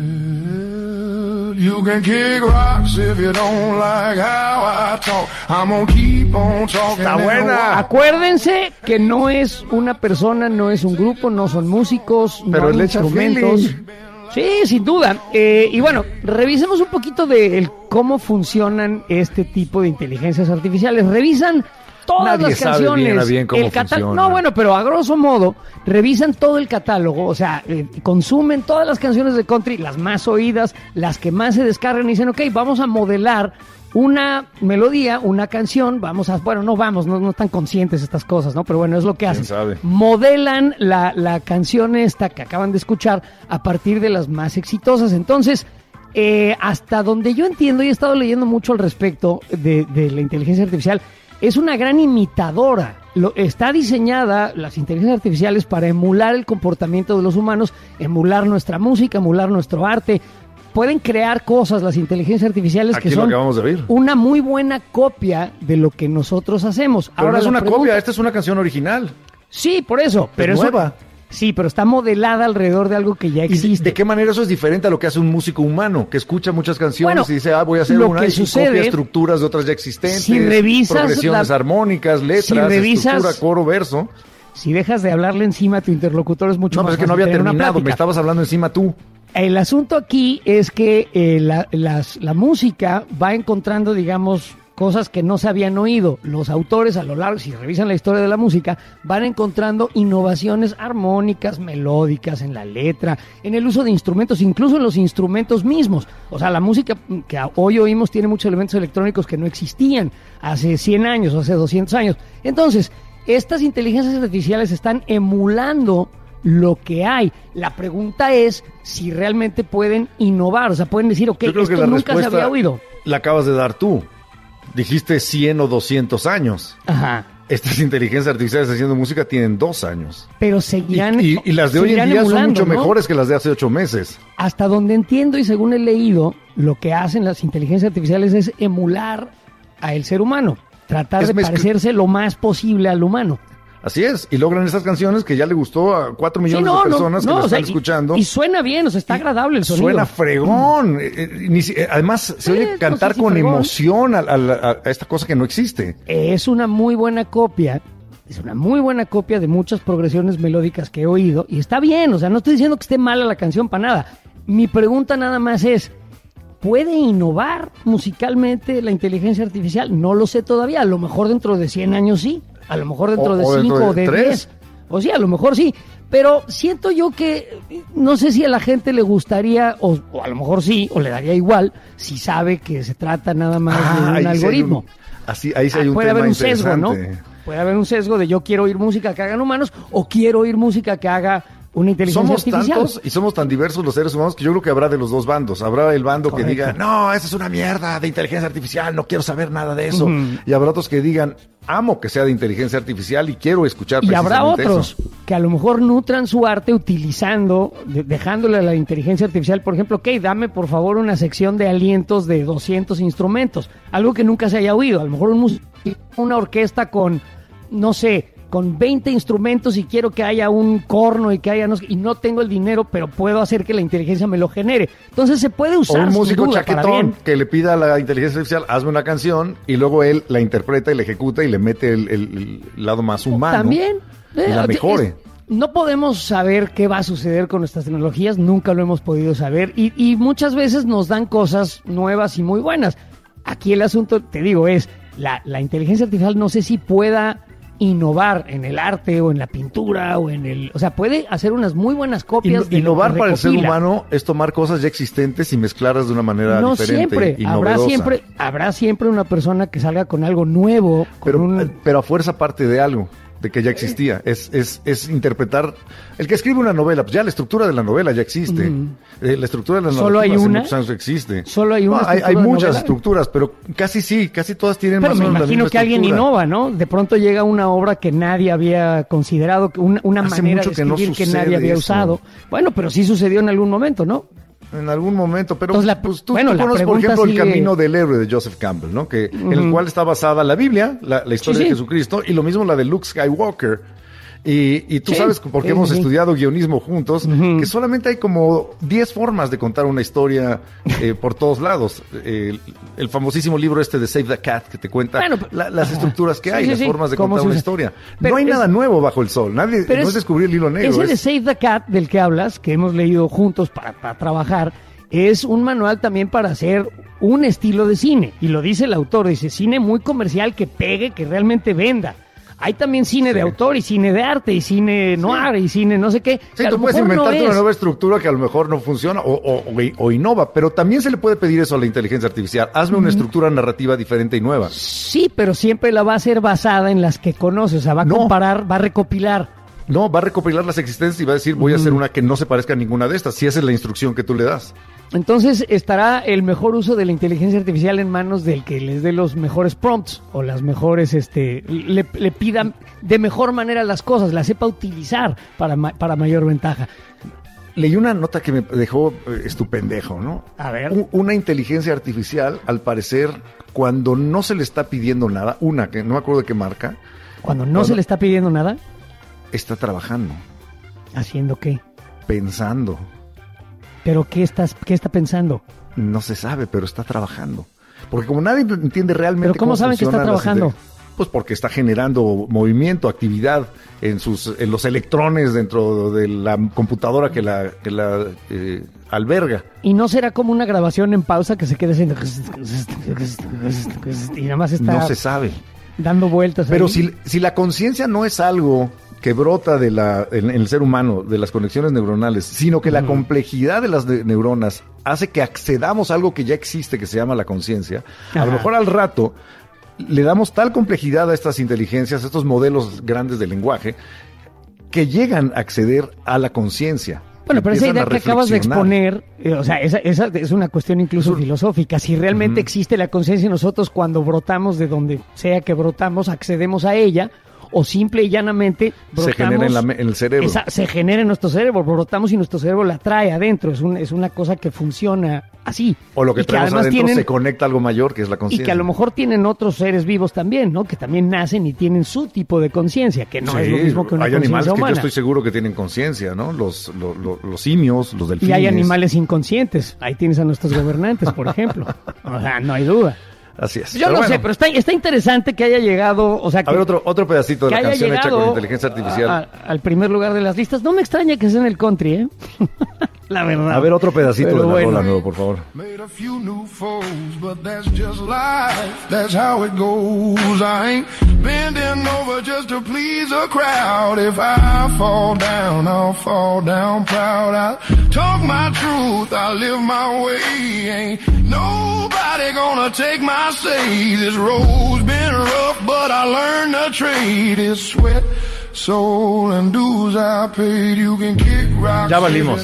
You can kick rocks if you don't like how I talk. I'm gonna keep on talking. Está buena. Acuérdense que no es una persona, no es un grupo, no son músicos, pero no hay instrumentos. Sí, sin duda. Y bueno, revisemos un poquito de cómo funcionan este tipo de inteligencias artificiales. Revisan todas las canciones, bien cómo funciona. No, bueno, pero a grosso modo revisan todo el catálogo, o sea, consumen todas las canciones de country, las más oídas, las que más se descargan y dicen, ok, vamos a modelar una melodía, una canción, no están conscientes estas cosas, ¿no? Pero bueno, es lo que hacen. ¿Quién sabe? Modelan la canción esta que acaban de escuchar a partir de las más exitosas. Entonces, hasta donde yo entiendo y he estado leyendo mucho al respecto de la inteligencia artificial, es una gran imitadora. Está diseñada, las inteligencias artificiales, para emular el comportamiento de los humanos, emular nuestra música, emular nuestro arte. Pueden crear cosas las inteligencias artificiales aquí que son una muy buena copia de lo que nosotros hacemos. Pero ahora no es una copia, esta es una canción original. Sí, por eso. Pero es nueva. Sí, pero está modelada alrededor de algo que ya existe. ¿Y de qué manera eso es diferente a lo que hace un músico humano, que escucha muchas canciones y dice, voy a hacer una y copia estructuras de otras ya existentes, si revisas progresiones armónicas, letras, estructura, coro, verso? Si dejas de hablarle encima a tu interlocutor es mucho más fácil. No, es que no había terminado, me estabas hablando encima tú. El asunto aquí es que la música va encontrando, digamos, cosas que no se habían oído. Los autores a lo largo, si revisan la historia de la música, van encontrando innovaciones armónicas, melódicas, en la letra, en el uso de instrumentos, incluso en los instrumentos mismos. O sea, la música que hoy oímos tiene muchos elementos electrónicos que no existían hace 100 años o hace 200 años. Entonces, estas inteligencias artificiales están emulando lo que hay. La pregunta es si realmente pueden innovar, o sea, pueden decir, ok, esto nunca se había oído. La acabas de dar tú. Dijiste 100 o 200 años. Ajá. Estas inteligencias artificiales haciendo música tienen 2 años. Pero seguirán y las de hoy en día son mucho mejores que las de hace 8 meses. Hasta donde entiendo y según he leído, lo que hacen las inteligencias artificiales es emular al ser humano. Tratar de parecerse lo más posible al humano. Así es, y logran estas canciones que ya le gustó a 4 millones de personas que lo están escuchando. Y suena bien, o sea, está agradable el sonido. Suena fregón. Además, se oye cantar con emoción a esta cosa que no existe. Es una muy buena copia. Es una muy buena copia de muchas progresiones melódicas que he oído. Y está bien, o sea, no estoy diciendo que esté mala la canción para nada. Mi pregunta nada más es, ¿puede innovar musicalmente la inteligencia artificial? No lo sé todavía. A lo mejor dentro de 100 años sí. A lo mejor dentro de 5 o de 10. O sí, a lo mejor sí. Pero siento yo que no sé si a la gente le gustaría, o a lo mejor sí, o le daría igual, si sabe que se trata nada más de un algoritmo. Ahí sí hay un puede tema haber un interesante. sesgo, ¿no? Puede haber un sesgo de yo quiero oír música que hagan humanos o quiero oír música que haga una inteligencia artificial. Somos tantos y somos tan diversos los seres humanos que yo creo que habrá de los dos bandos. Habrá el bando que diga, no, esa es una mierda de inteligencia artificial, no quiero saber nada de eso. Y habrá otros que digan, amo que sea de inteligencia artificial y quiero escuchar precisamente eso. Y habrá otros que a lo mejor nutran su arte utilizando, dejándole a la inteligencia artificial, por ejemplo, dame por favor una sección de alientos de 200 instrumentos, algo que nunca se haya oído. A lo mejor una orquesta con, no sé, con 20 instrumentos y quiero que haya un corno y que haya y no tengo el dinero, pero puedo hacer que la inteligencia me lo genere. Entonces se puede usar. O un músico chaquetón que le pida a la inteligencia artificial, hazme una canción, y luego él la interpreta y la ejecuta y le mete el lado más humano. También. Y la mejore. No podemos saber qué va a suceder con nuestras tecnologías, nunca lo hemos podido saber, y muchas veces nos dan cosas nuevas y muy buenas. Aquí el asunto, te digo, es la inteligencia artificial no sé si pueda innovar en el arte o en la pintura o o sea, puede hacer unas muy buenas copias de innovar para el ser humano es tomar cosas ya existentes y mezclarlas de una manera diferente y novedosa. Habrá siempre una persona que salga con algo nuevo, pero a fuerza parte de algo de que ya existía. Es interpretar. El que escribe una novela, pues ya la estructura de la novela ya existe. La estructura de la novela hace muchos años existe. Solo hay una. Hay muchas estructuras, pero casi todas tienen más o menos la misma estructura. Pero me imagino que alguien innova, ¿no? De pronto llega una obra que nadie había considerado, una manera de escribir que nadie había usado. Bueno, pero sí sucedió en algún momento, ¿no? En algún momento, pero entonces, tú conoces, por ejemplo, El Camino del Héroe de Joseph Campbell, ¿no? En el cual está basada la Biblia, la historia de Jesucristo, y lo mismo la de Luke Skywalker. Y tú sabes, porque hemos estudiado guionismo juntos, que solamente hay como 10 formas de contar una historia por todos lados. El famosísimo libro de Save the Cat, que te cuenta las estructuras que hay, las formas de contar una historia. Pero no hay nada nuevo bajo el sol, no es descubrir el hilo negro. Ese de Save the Cat del que hablas, que hemos leído juntos para trabajar, es un manual también para hacer un estilo de cine. Y lo dice el autor, dice, cine muy comercial que pegue, que realmente venda. Hay también cine de autor y cine de arte y cine noir y cine no sé qué. Sí, tú puedes inventarte una nueva estructura que a lo mejor no funciona o innova, pero también se le puede pedir eso a la inteligencia artificial. Hazme una estructura narrativa diferente y nueva. Sí, pero siempre la va a hacer basada en las que conoce, o sea, va a comparar, va a recopilar. No, va a recopilar las existencias y va a decir, voy a hacer una que no se parezca a ninguna de estas, si esa es la instrucción que tú le das. Entonces estará el mejor uso de la inteligencia artificial en manos del que les dé los mejores prompts o las mejores, le pidan de mejor manera las cosas, las sepa utilizar para mayor ventaja. Leí una nota que me dejó estupendejo, ¿no? A ver. Una inteligencia artificial, al parecer, cuando no se le está pidiendo nada, que no me acuerdo de qué marca. Cuando se le está pidiendo nada. Está trabajando. ¿Haciendo qué? Pensando. ¿Pero qué está pensando? No se sabe, pero está trabajando. Porque como nadie entiende realmente ¿Pero cómo saben que está trabajando? Pues porque está generando movimiento, actividad en los electrones dentro de la computadora que la alberga. ¿Y no será como una grabación en pausa que se quede haciendo y nada más está... No se sabe. Dando vueltas. Pero si la conciencia no es algo que brota en el ser humano, de las conexiones neuronales, sino que la complejidad de las neuronas hace que accedamos a algo que ya existe, que se llama la conciencia, a lo mejor al rato le damos tal complejidad a estas inteligencias, a estos modelos grandes de lenguaje, que llegan a acceder a la conciencia. Bueno, pero esa idea que acabas de exponer, o sea, esa es una cuestión incluso filosófica. Si realmente existe la conciencia, nosotros cuando brotamos de donde sea que brotamos, accedemos a ella, o simple y llanamente brotamos, se genera en el cerebro. Se genera en nuestro cerebro, brotamos y nuestro cerebro la trae adentro. Es una cosa que funciona así. O lo que traemos adentro se conecta a algo mayor, que es la conciencia. Y que a lo mejor tienen otros seres vivos también, ¿no? Que también nacen y tienen su tipo de conciencia, que no es lo mismo que una conciencia humana. Hay animales que yo estoy seguro que tienen conciencia, ¿no? Los simios, los delfines. Y hay animales inconscientes. Ahí tienes a nuestros gobernantes, por ejemplo. O sea, no hay duda. Así es. Yo no sé, pero está interesante que haya llegado, o sea, que, a ver, otro pedacito de la canción hecha con inteligencia artificial. Al primer lugar de las listas. No me extraña que sea en el country, ¿eh? La verdad. A ver, otro pedacito de la rola nuevo, por favor. Made a few new foes, but that's just life. That's how it goes. I ain't bending over just to please a crowd. If I fall down, I'll fall down proud. I talk my truth, I live my way. Ain't nobody gonna take my say. This road's been rough, but I learned the trade. It's sweat, soul and dues I paid. You can kick rock. Ya valimos.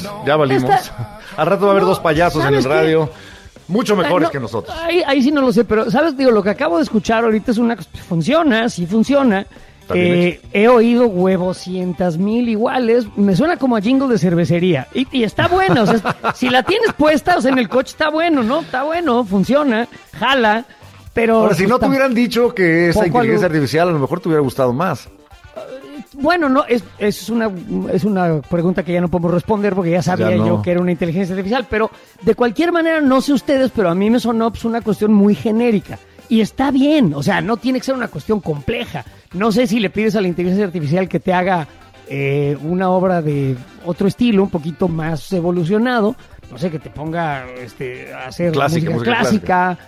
Al rato va a haber dos payasos en el radio, mucho mejores que nosotros. Ahí sí no lo sé, pero ¿sabes? Digo, lo que acabo de escuchar ahorita es funciona, sí funciona. He oído huevoscientas mil iguales, me suena como a jingle de cervecería. Y está bueno, o sea, si la tienes puesta, o sea, en el coche está bueno, ¿no? Está bueno, funciona, jala, pero... Ahora, si no te hubieran dicho que esa inteligencia artificial, a lo mejor te hubiera gustado más. Bueno, no, es una pregunta que ya no podemos responder porque ya sabía yo que era una inteligencia artificial, pero de cualquier manera, no sé ustedes, pero a mí me sonó pues, una cuestión muy genérica. Y está bien, o sea, no tiene que ser una cuestión compleja. No sé si le pides a la inteligencia artificial que te haga una obra de otro estilo, un poquito más evolucionado, no sé, que te ponga a hacer música clásica.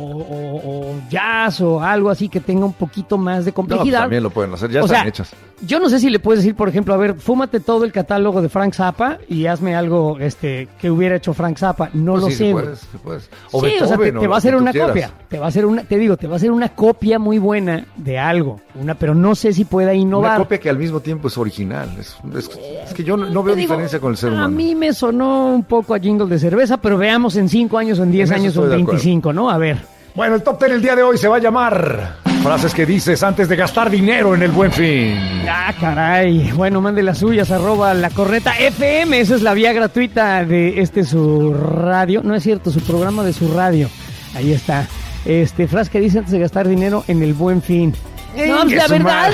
O jazz o algo así que tenga un poquito más de complejidad. No, también lo pueden hacer, ya están hechas. Yo no sé si le puedes decir, por ejemplo, a ver, fúmate todo el catálogo de Frank Zappa y hazme algo que hubiera hecho Frank Zappa. No lo sé. Sí puedes. O sí, Beethoven, o sea, te va a hacer una copia. Te va a hacer una copia muy buena de algo, pero no sé si pueda innovar. Una copia que al mismo tiempo es original. Es que yo no veo diferencia con el ser humano. A mí me sonó un poco a jingle de cerveza, pero veamos en 5 años, en 10 años o en 25, ¿no? A ver. Bueno, el Top 10 el día de hoy se va a llamar frases que dices antes de gastar dinero en el Buen Fin. Ah, caray. Bueno, mande las suyas, @lacornetafm. Esa es la vía gratuita de su radio. No es cierto, su programa de su radio. Ahí está. Frase que dice antes de gastar dinero en el Buen Fin. No, la verdad.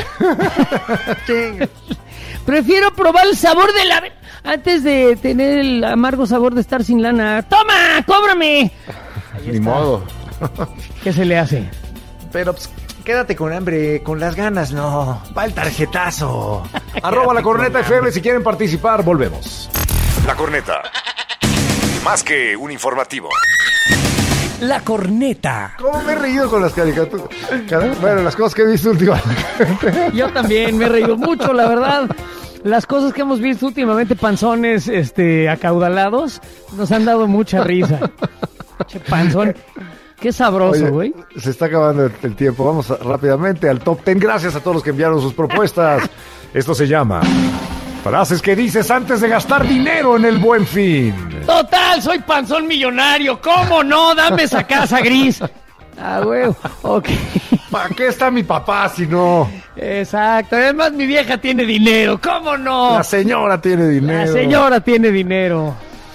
Prefiero probar el sabor de la... antes de tener el amargo sabor de estar sin lana. ¡Toma! ¡Cóbrame! Ni modo. ¿Qué se le hace? Pero pues, quédate con hambre, con las ganas, no. Va el tarjetazo. @lacornetafm si quieren participar, volvemos. La Corneta. Más que un informativo. La Corneta. ¿Cómo me he reído con las caricaturas? Bueno, las cosas que he visto últimamente. Yo también me he reído mucho, la verdad. Las cosas que hemos visto últimamente, panzones acaudalados, nos han dado mucha risa. Che, panzón. Qué sabroso, güey. Se está acabando el tiempo. Vamos rápidamente al Top 10. Gracias a todos los que enviaron sus propuestas. Esto se llama frases que dices antes de gastar dinero en el Buen Fin. Total, soy panzón millonario. ¿Cómo no? Dame esa casa gris. Ah, güey. Ok. ¿Para qué está mi papá si no? Exacto. Además, mi vieja tiene dinero. ¿Cómo no? La señora tiene dinero. La señora tiene dinero.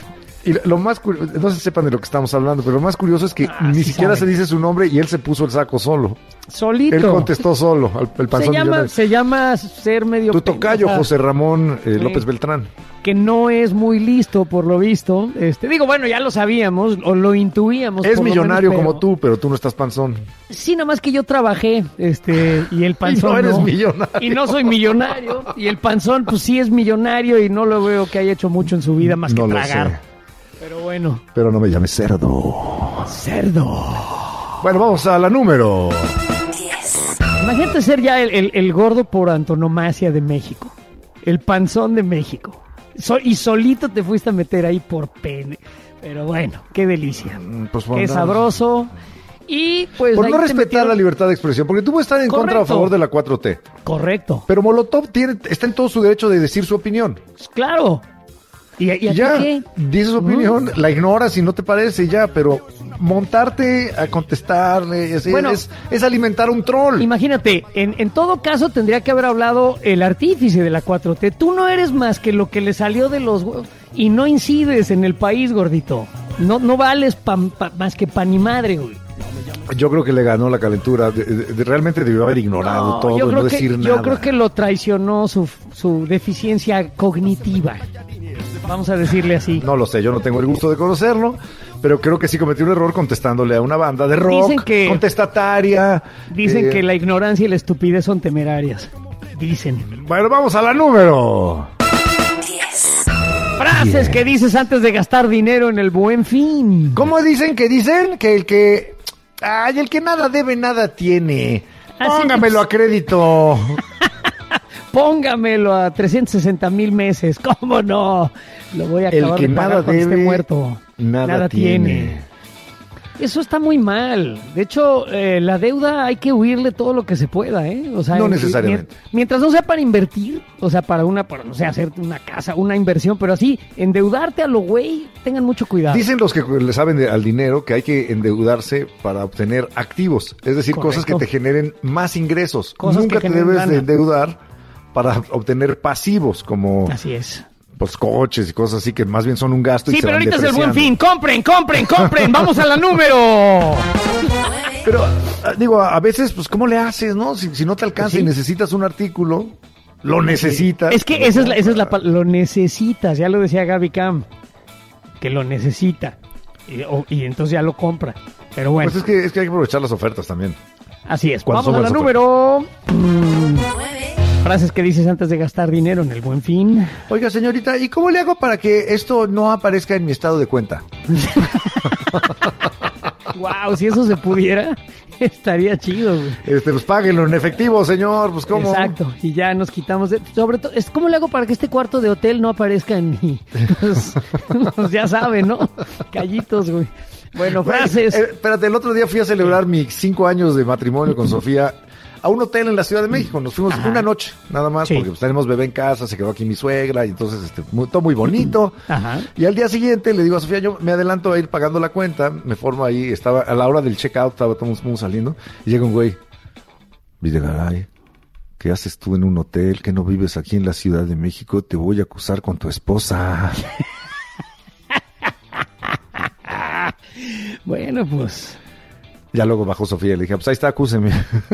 Y lo más curioso, no sé si sepan de lo que estamos hablando, pero lo más curioso es que ni siquiera se dice su nombre y él se puso el saco solo. Solito. Él contestó solo, el panzón. Se llama ser medio... Tu tocayo, José Ramón López Beltrán. Que no es muy listo, por lo visto. Digo, bueno, ya lo sabíamos, o lo intuíamos. Es millonario menos, como tú, pero tú no estás panzón. Sí, nada más que yo trabajé, y el panzón y no eres millonario. Y no soy millonario. Y el panzón, pues sí es millonario y no lo veo que haya hecho mucho en su vida más que tragar. Sé. Pero bueno. Pero no me llames cerdo. Cerdo. Bueno, vamos a la número 10. Imagínate ser ya el gordo por antonomasia de México. El panzón de México. Y solito te fuiste a meter ahí por pene. Pero bueno, qué delicia. Pues qué sabroso. Y pues por no respetar la libertad de expresión, porque tú puedes estar en contra o a favor de la 4T. Correcto. Pero Molotov está en todo su derecho de decir su opinión. Claro. ¿Y ya qué? Dice su opinión, la ignoras si no te parece ya, pero montarte a contestarle es alimentar un troll. Imagínate, en todo caso tendría que haber hablado el artífice de la 4T. Tú no eres más que lo que le salió de los huevos y no incides en el país, gordito. No vales más que pan y madre, güey. Yo creo que le ganó la calentura. Realmente debió haber ignorado todo y no decir nada. Yo creo que lo traicionó su deficiencia cognitiva. Vamos a decirle así. No lo sé, yo no tengo el gusto de conocerlo, pero creo que sí cometió un error contestándole a una banda de rock contestataria. Dicen que la ignorancia y la estupidez son temerarias. Dicen. Bueno, vamos a la número 10. Frases que dices antes de gastar dinero en el Buen Fin. ¿Cómo dicen que dicen? Que el que nada debe, nada tiene. Póngamelo a crédito. Póngamelo a 360,000 meses. ¿Cómo no? Lo voy a acabar de pagar cuando esté muerto. Nada tiene. Eso está muy mal. De hecho, la deuda hay que huirle todo lo que se pueda, ¿eh? O sea, no necesariamente. Mientras no sea para invertir, o sea, para no sé, hacer una casa, una inversión, pero así, endeudarte a lo güey, tengan mucho cuidado. Dicen los que le saben al dinero que hay que endeudarse para obtener activos, es decir, correcto, cosas que te generen más ingresos. Nunca te debes de endeudar para obtener pasivos como... Así es. Pues coches y cosas así que más bien son un gasto y se van depreciando. Sí, pero ahorita es el Buen Fin. ¡Compren! ¡Vamos a la número! Pero, digo, a veces, pues, ¿cómo le haces, no? Si no te alcanza y necesitas un artículo, lo necesitas. Es que esa es la lo necesitas, ya lo decía Gaby Cam, que lo necesita. Y entonces ya lo compra. Pero bueno. Pues es que hay que aprovechar las ofertas también. Así es. Vamos a la número 9. Frases que dices antes de gastar dinero en el Buen Fin. Oiga, señorita, ¿y cómo le hago para que esto no aparezca en mi estado de cuenta? Wow, si eso se pudiera, estaría chido, güey. Pues páguenlo en efectivo, señor, pues ¿cómo? Exacto, y ya nos quitamos sobre todo, ¿cómo le hago para que este cuarto de hotel no aparezca en mí? Pues ya saben, ¿no? Callitos, güey. Bueno, frases. Espérate, el otro día fui a celebrar mis 5 años de matrimonio con Sofía a un hotel en la Ciudad de México. Nos fuimos una noche, nada más, porque pues, tenemos bebé en casa, se quedó aquí mi suegra, y entonces todo muy bonito. Ajá. Y al día siguiente le digo a Sofía, yo me adelanto a ir pagando la cuenta, me formo ahí, estaba a la hora del checkout, estaba todo el mundo saliendo, y llega un güey, Videgaray, ¿qué haces tú en un hotel? ¿Que no vives aquí en la Ciudad de México? Te voy a acusar con tu esposa. Bueno, pues... Ya luego bajó Sofía y le dije, pues ahí está, acúseme.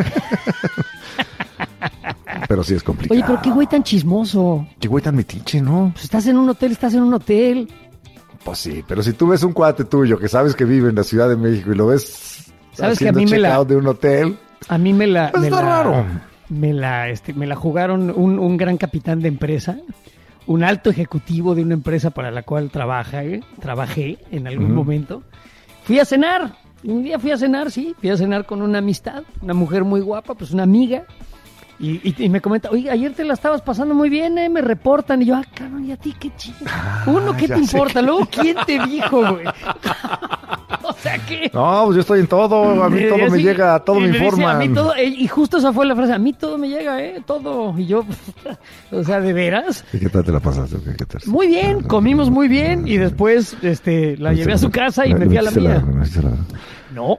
Pero sí es complicado. Oye, pero qué güey tan chismoso. Qué güey tan metiche, ¿no? Pues estás en un hotel. Pues sí, pero si tú ves un cuate tuyo que sabes que vive en la Ciudad de México y lo ves ¿sabes haciendo que a mí check-out de un hotel... A mí me la... Pues está raro. Me la jugaron un gran capitán de empresa, un alto ejecutivo de una empresa para la cual trabajé en algún momento. Fui a cenar. Un día fui a cenar con una amistad, una mujer muy guapa, pues una amiga, y me comenta, oye, ayer te la estabas pasando muy bien, me reportan, y yo, cabrón, ¿y a ti qué chido? Uno, ¿qué te importa? Luego, ¿quién te dijo, güey? O sea, ¿qué? No, pues yo estoy en todo, a mí todo me llega, todo me informa. A mí todo, y justo esa fue la frase, a mí todo me llega, todo, y yo, o sea, ¿de veras? ¿Y qué tal te la pasaste? ¿Qué tal? Muy bien, comimos muy bien, y después, la llevé a su casa y me fui a la mía. No,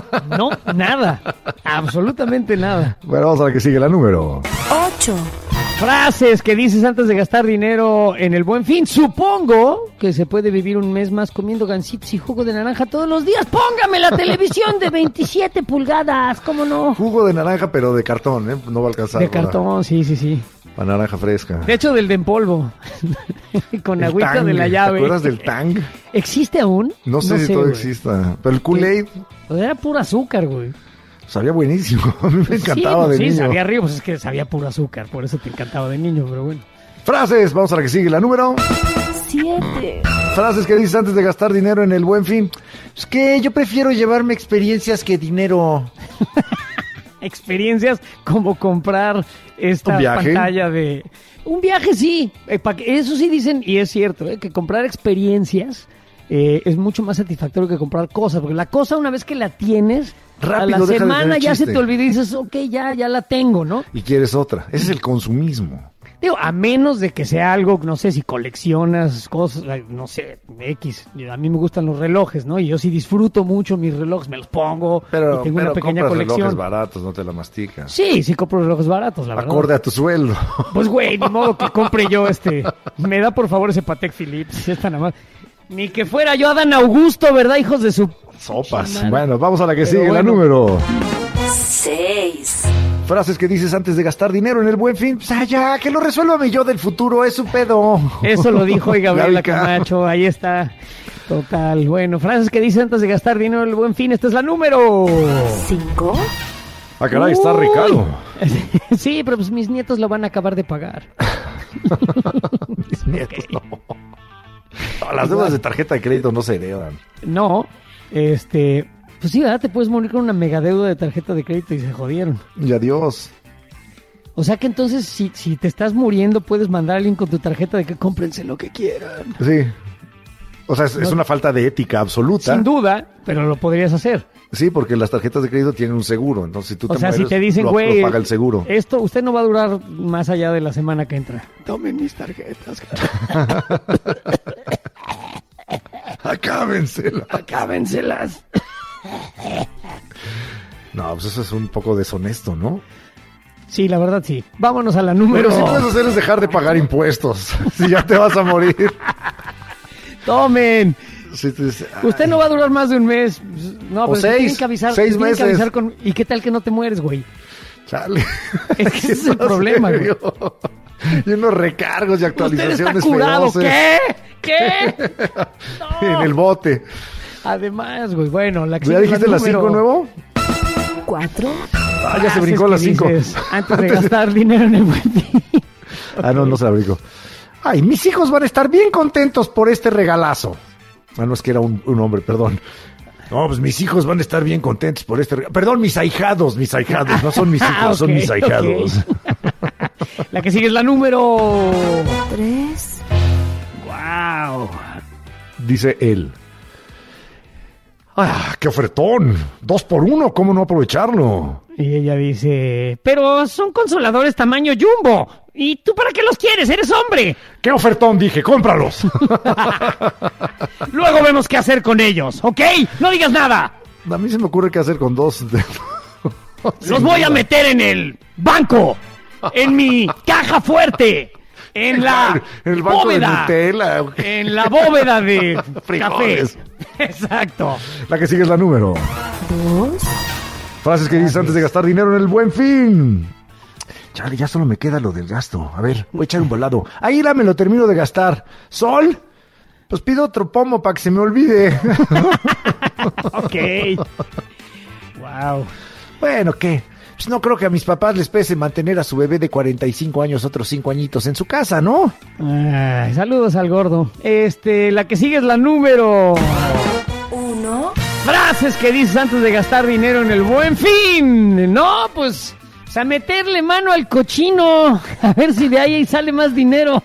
nada, absolutamente nada. Bueno, vamos a la que sigue, la número 8. Frases que dices antes de gastar dinero en el Buen Fin. Supongo que se puede vivir un mes más comiendo gansitos y jugo de naranja todos los días. Póngame la televisión de 27 pulgadas, ¿cómo no? Jugo de naranja, pero de cartón, ¿eh? No va a alcanzar. De cartón, sí. Para naranja fresca. De hecho, del de en polvo. Con el agüita Tang. de la llave. ¿Te acuerdas del Tang? ¿Existe aún? No sé si todavía exista. Pero el Kool-Aid... Pues era puro azúcar, güey. Sabía buenísimo, a mí me encantaba de niño. Sí, sabía rico, pues es que sabía puro azúcar, por eso te encantaba de niño, pero bueno. Frases, vamos a la que sigue, la número 7. Frases que dices antes de gastar dinero en el Buen Fin. Es que yo prefiero llevarme experiencias que dinero. Experiencias como comprar esta pantalla de... Un viaje, sí, eso sí dicen, y es cierto, que comprar experiencias es mucho más satisfactorio que comprar cosas, porque la cosa una vez que la tienes... Rápido, a la semana ya se te olvidó y dices, ok, ya la tengo, ¿no? Y quieres otra. Ese es el consumismo. Digo, a menos de que sea algo, no sé, si coleccionas cosas, no sé, X. A mí me gustan los relojes, ¿no? Y yo sí disfruto mucho mis relojes, me los pongo y tengo una pequeña colección. Relojes baratos, no te la masticas. Sí compro relojes baratos, la verdad. Acorde a tu sueldo. Pues, güey, ni modo que compre yo Me da, por favor, ese Patek Philippe, esta nada más. Ni que fuera yo Adán Augusto, ¿verdad, hijos de su... Sopas. Bueno, vamos a la que sigue, la número 6. Frases que dices antes de gastar dinero en el Buen Fin. Pues ya, que lo resuelva mi yo del futuro, es su pedo. Eso lo dijo hoy Gabriela Camacho, ahí está. Total. Bueno, frases que dices antes de gastar dinero en el Buen Fin. Esta es la número 5. Ah, caray, está recado. Sí, pero pues mis nietos lo van a acabar de pagar. Mis nietos no. Las deudas de tarjeta de crédito no se heredan. No, pues sí, ¿verdad? Te puedes morir con una mega deuda de tarjeta de crédito y se jodieron. Y adiós. O sea que entonces, si te estás muriendo, puedes mandar a alguien con tu tarjeta de que cómprense lo que quieran. Sí. O sea, es una falta de ética absoluta. Sin duda, pero lo podrías hacer. Sí, porque las tarjetas de crédito tienen un seguro. Entonces, si tú te mueres, si te dicen, güey, lo paga el seguro. Usted no va a durar más allá de la semana que entra. Tomen mis tarjetas. Acábenselas. No, pues eso es un poco deshonesto, ¿no? Sí, la verdad sí. Vámonos a la número... Lo que sí puedes hacer es dejar de pagar impuestos. Si ya te vas a morir. Tomen. Sí, usted no va a durar más de un mes. No, o pero 6, tienen que avisar. 6 meses. Que avisar ¿Y qué tal que no te mueres, güey? Chale. Es que ese es el problema, güey. Y unos recargos y actualizaciones. ¿Usted está curado? Feroces. ¿Qué? No. En el bote. Además, güey, bueno, la que ¿Ya dijiste la 5 nuevo? 4. Ah, ya se brincó la 5. Antes de gastar dinero en el Buen Fin. Ah, no se la brincó. Ay, mis hijos van a estar bien contentos por este regalazo. Ah, no, es que era un hombre, perdón. No, pues mis hijos van a estar bien contentos por este regalo. Perdón, mis ahijados, no son mis hijos, okay, son mis ahijados. Okay. La que sigue es la número 3. Wow. Dice él. ¡Ah, qué ofertón! 2 por 1, ¿cómo no aprovecharlo? Y ella dice, pero son consoladores tamaño jumbo. ¿Y tú para qué los quieres? ¡Eres hombre! ¡Qué ofertón! Dije, ¡cómpralos! Luego vemos qué hacer con ellos, ¿ok? ¡No digas nada! A mí se me ocurre qué hacer con 2. Los voy a meter en el banco, en mi caja fuerte, en la el banco bóveda, de Nutella, en la bóveda de frijoles. Café. Exacto. La que sigue es la número 2. Frases que dices antes de gastar dinero en el Buen Fin. Chale, ya solo me queda lo del gasto. A ver, voy a echar un volado. Ahí me lo termino de gastar. ¿Sol? Pues pido otro pomo para que se me olvide. Ok. Wow. Bueno, ¿qué? Pues no creo que a mis papás les pese mantener a su bebé de 45 años otros 5 añitos en su casa, ¿no? Ay, saludos al gordo. La que sigue es la número 1. Frases que dices antes de gastar dinero en el Buen Fin. No, pues... a meterle mano al cochino, a ver si de ahí sale más dinero.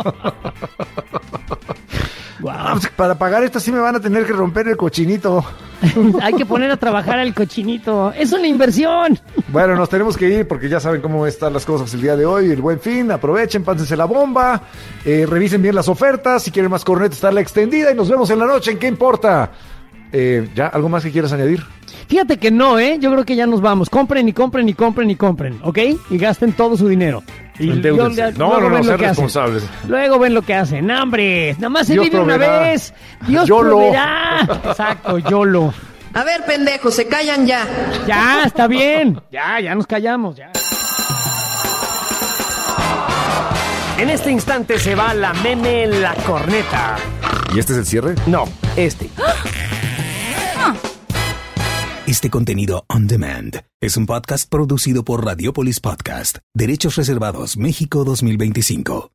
Wow. Pues para pagar esto sí me van a tener que romper el cochinito. Hay que poner a trabajar al cochinito. Es una inversión. Bueno, nos tenemos que ir porque ya saben cómo están las cosas el día de hoy. El Buen Fin, aprovechen, pánsense la bomba, revisen bien las ofertas. Si quieren más corneta, está la extendida y nos vemos en la noche. ¿En qué importa? ¿Ya algo más que quieras añadir? Fíjate que no, yo creo que ya nos vamos. Compren, ¿ok? Y gasten todo su dinero. Y no, sean responsables. Luego ven lo que hacen. ¡Hambre! Nada más se vive una vez. Dios proveerá. Exacto, YOLO. A ver, pendejos, se callan ya. Ya, está bien. Ya nos callamos, ya. En este instante se va la meme la corneta. ¿Y este es el cierre? No, este. Este contenido on demand es un podcast producido por Radiopolis Podcast. Derechos reservados México 2025.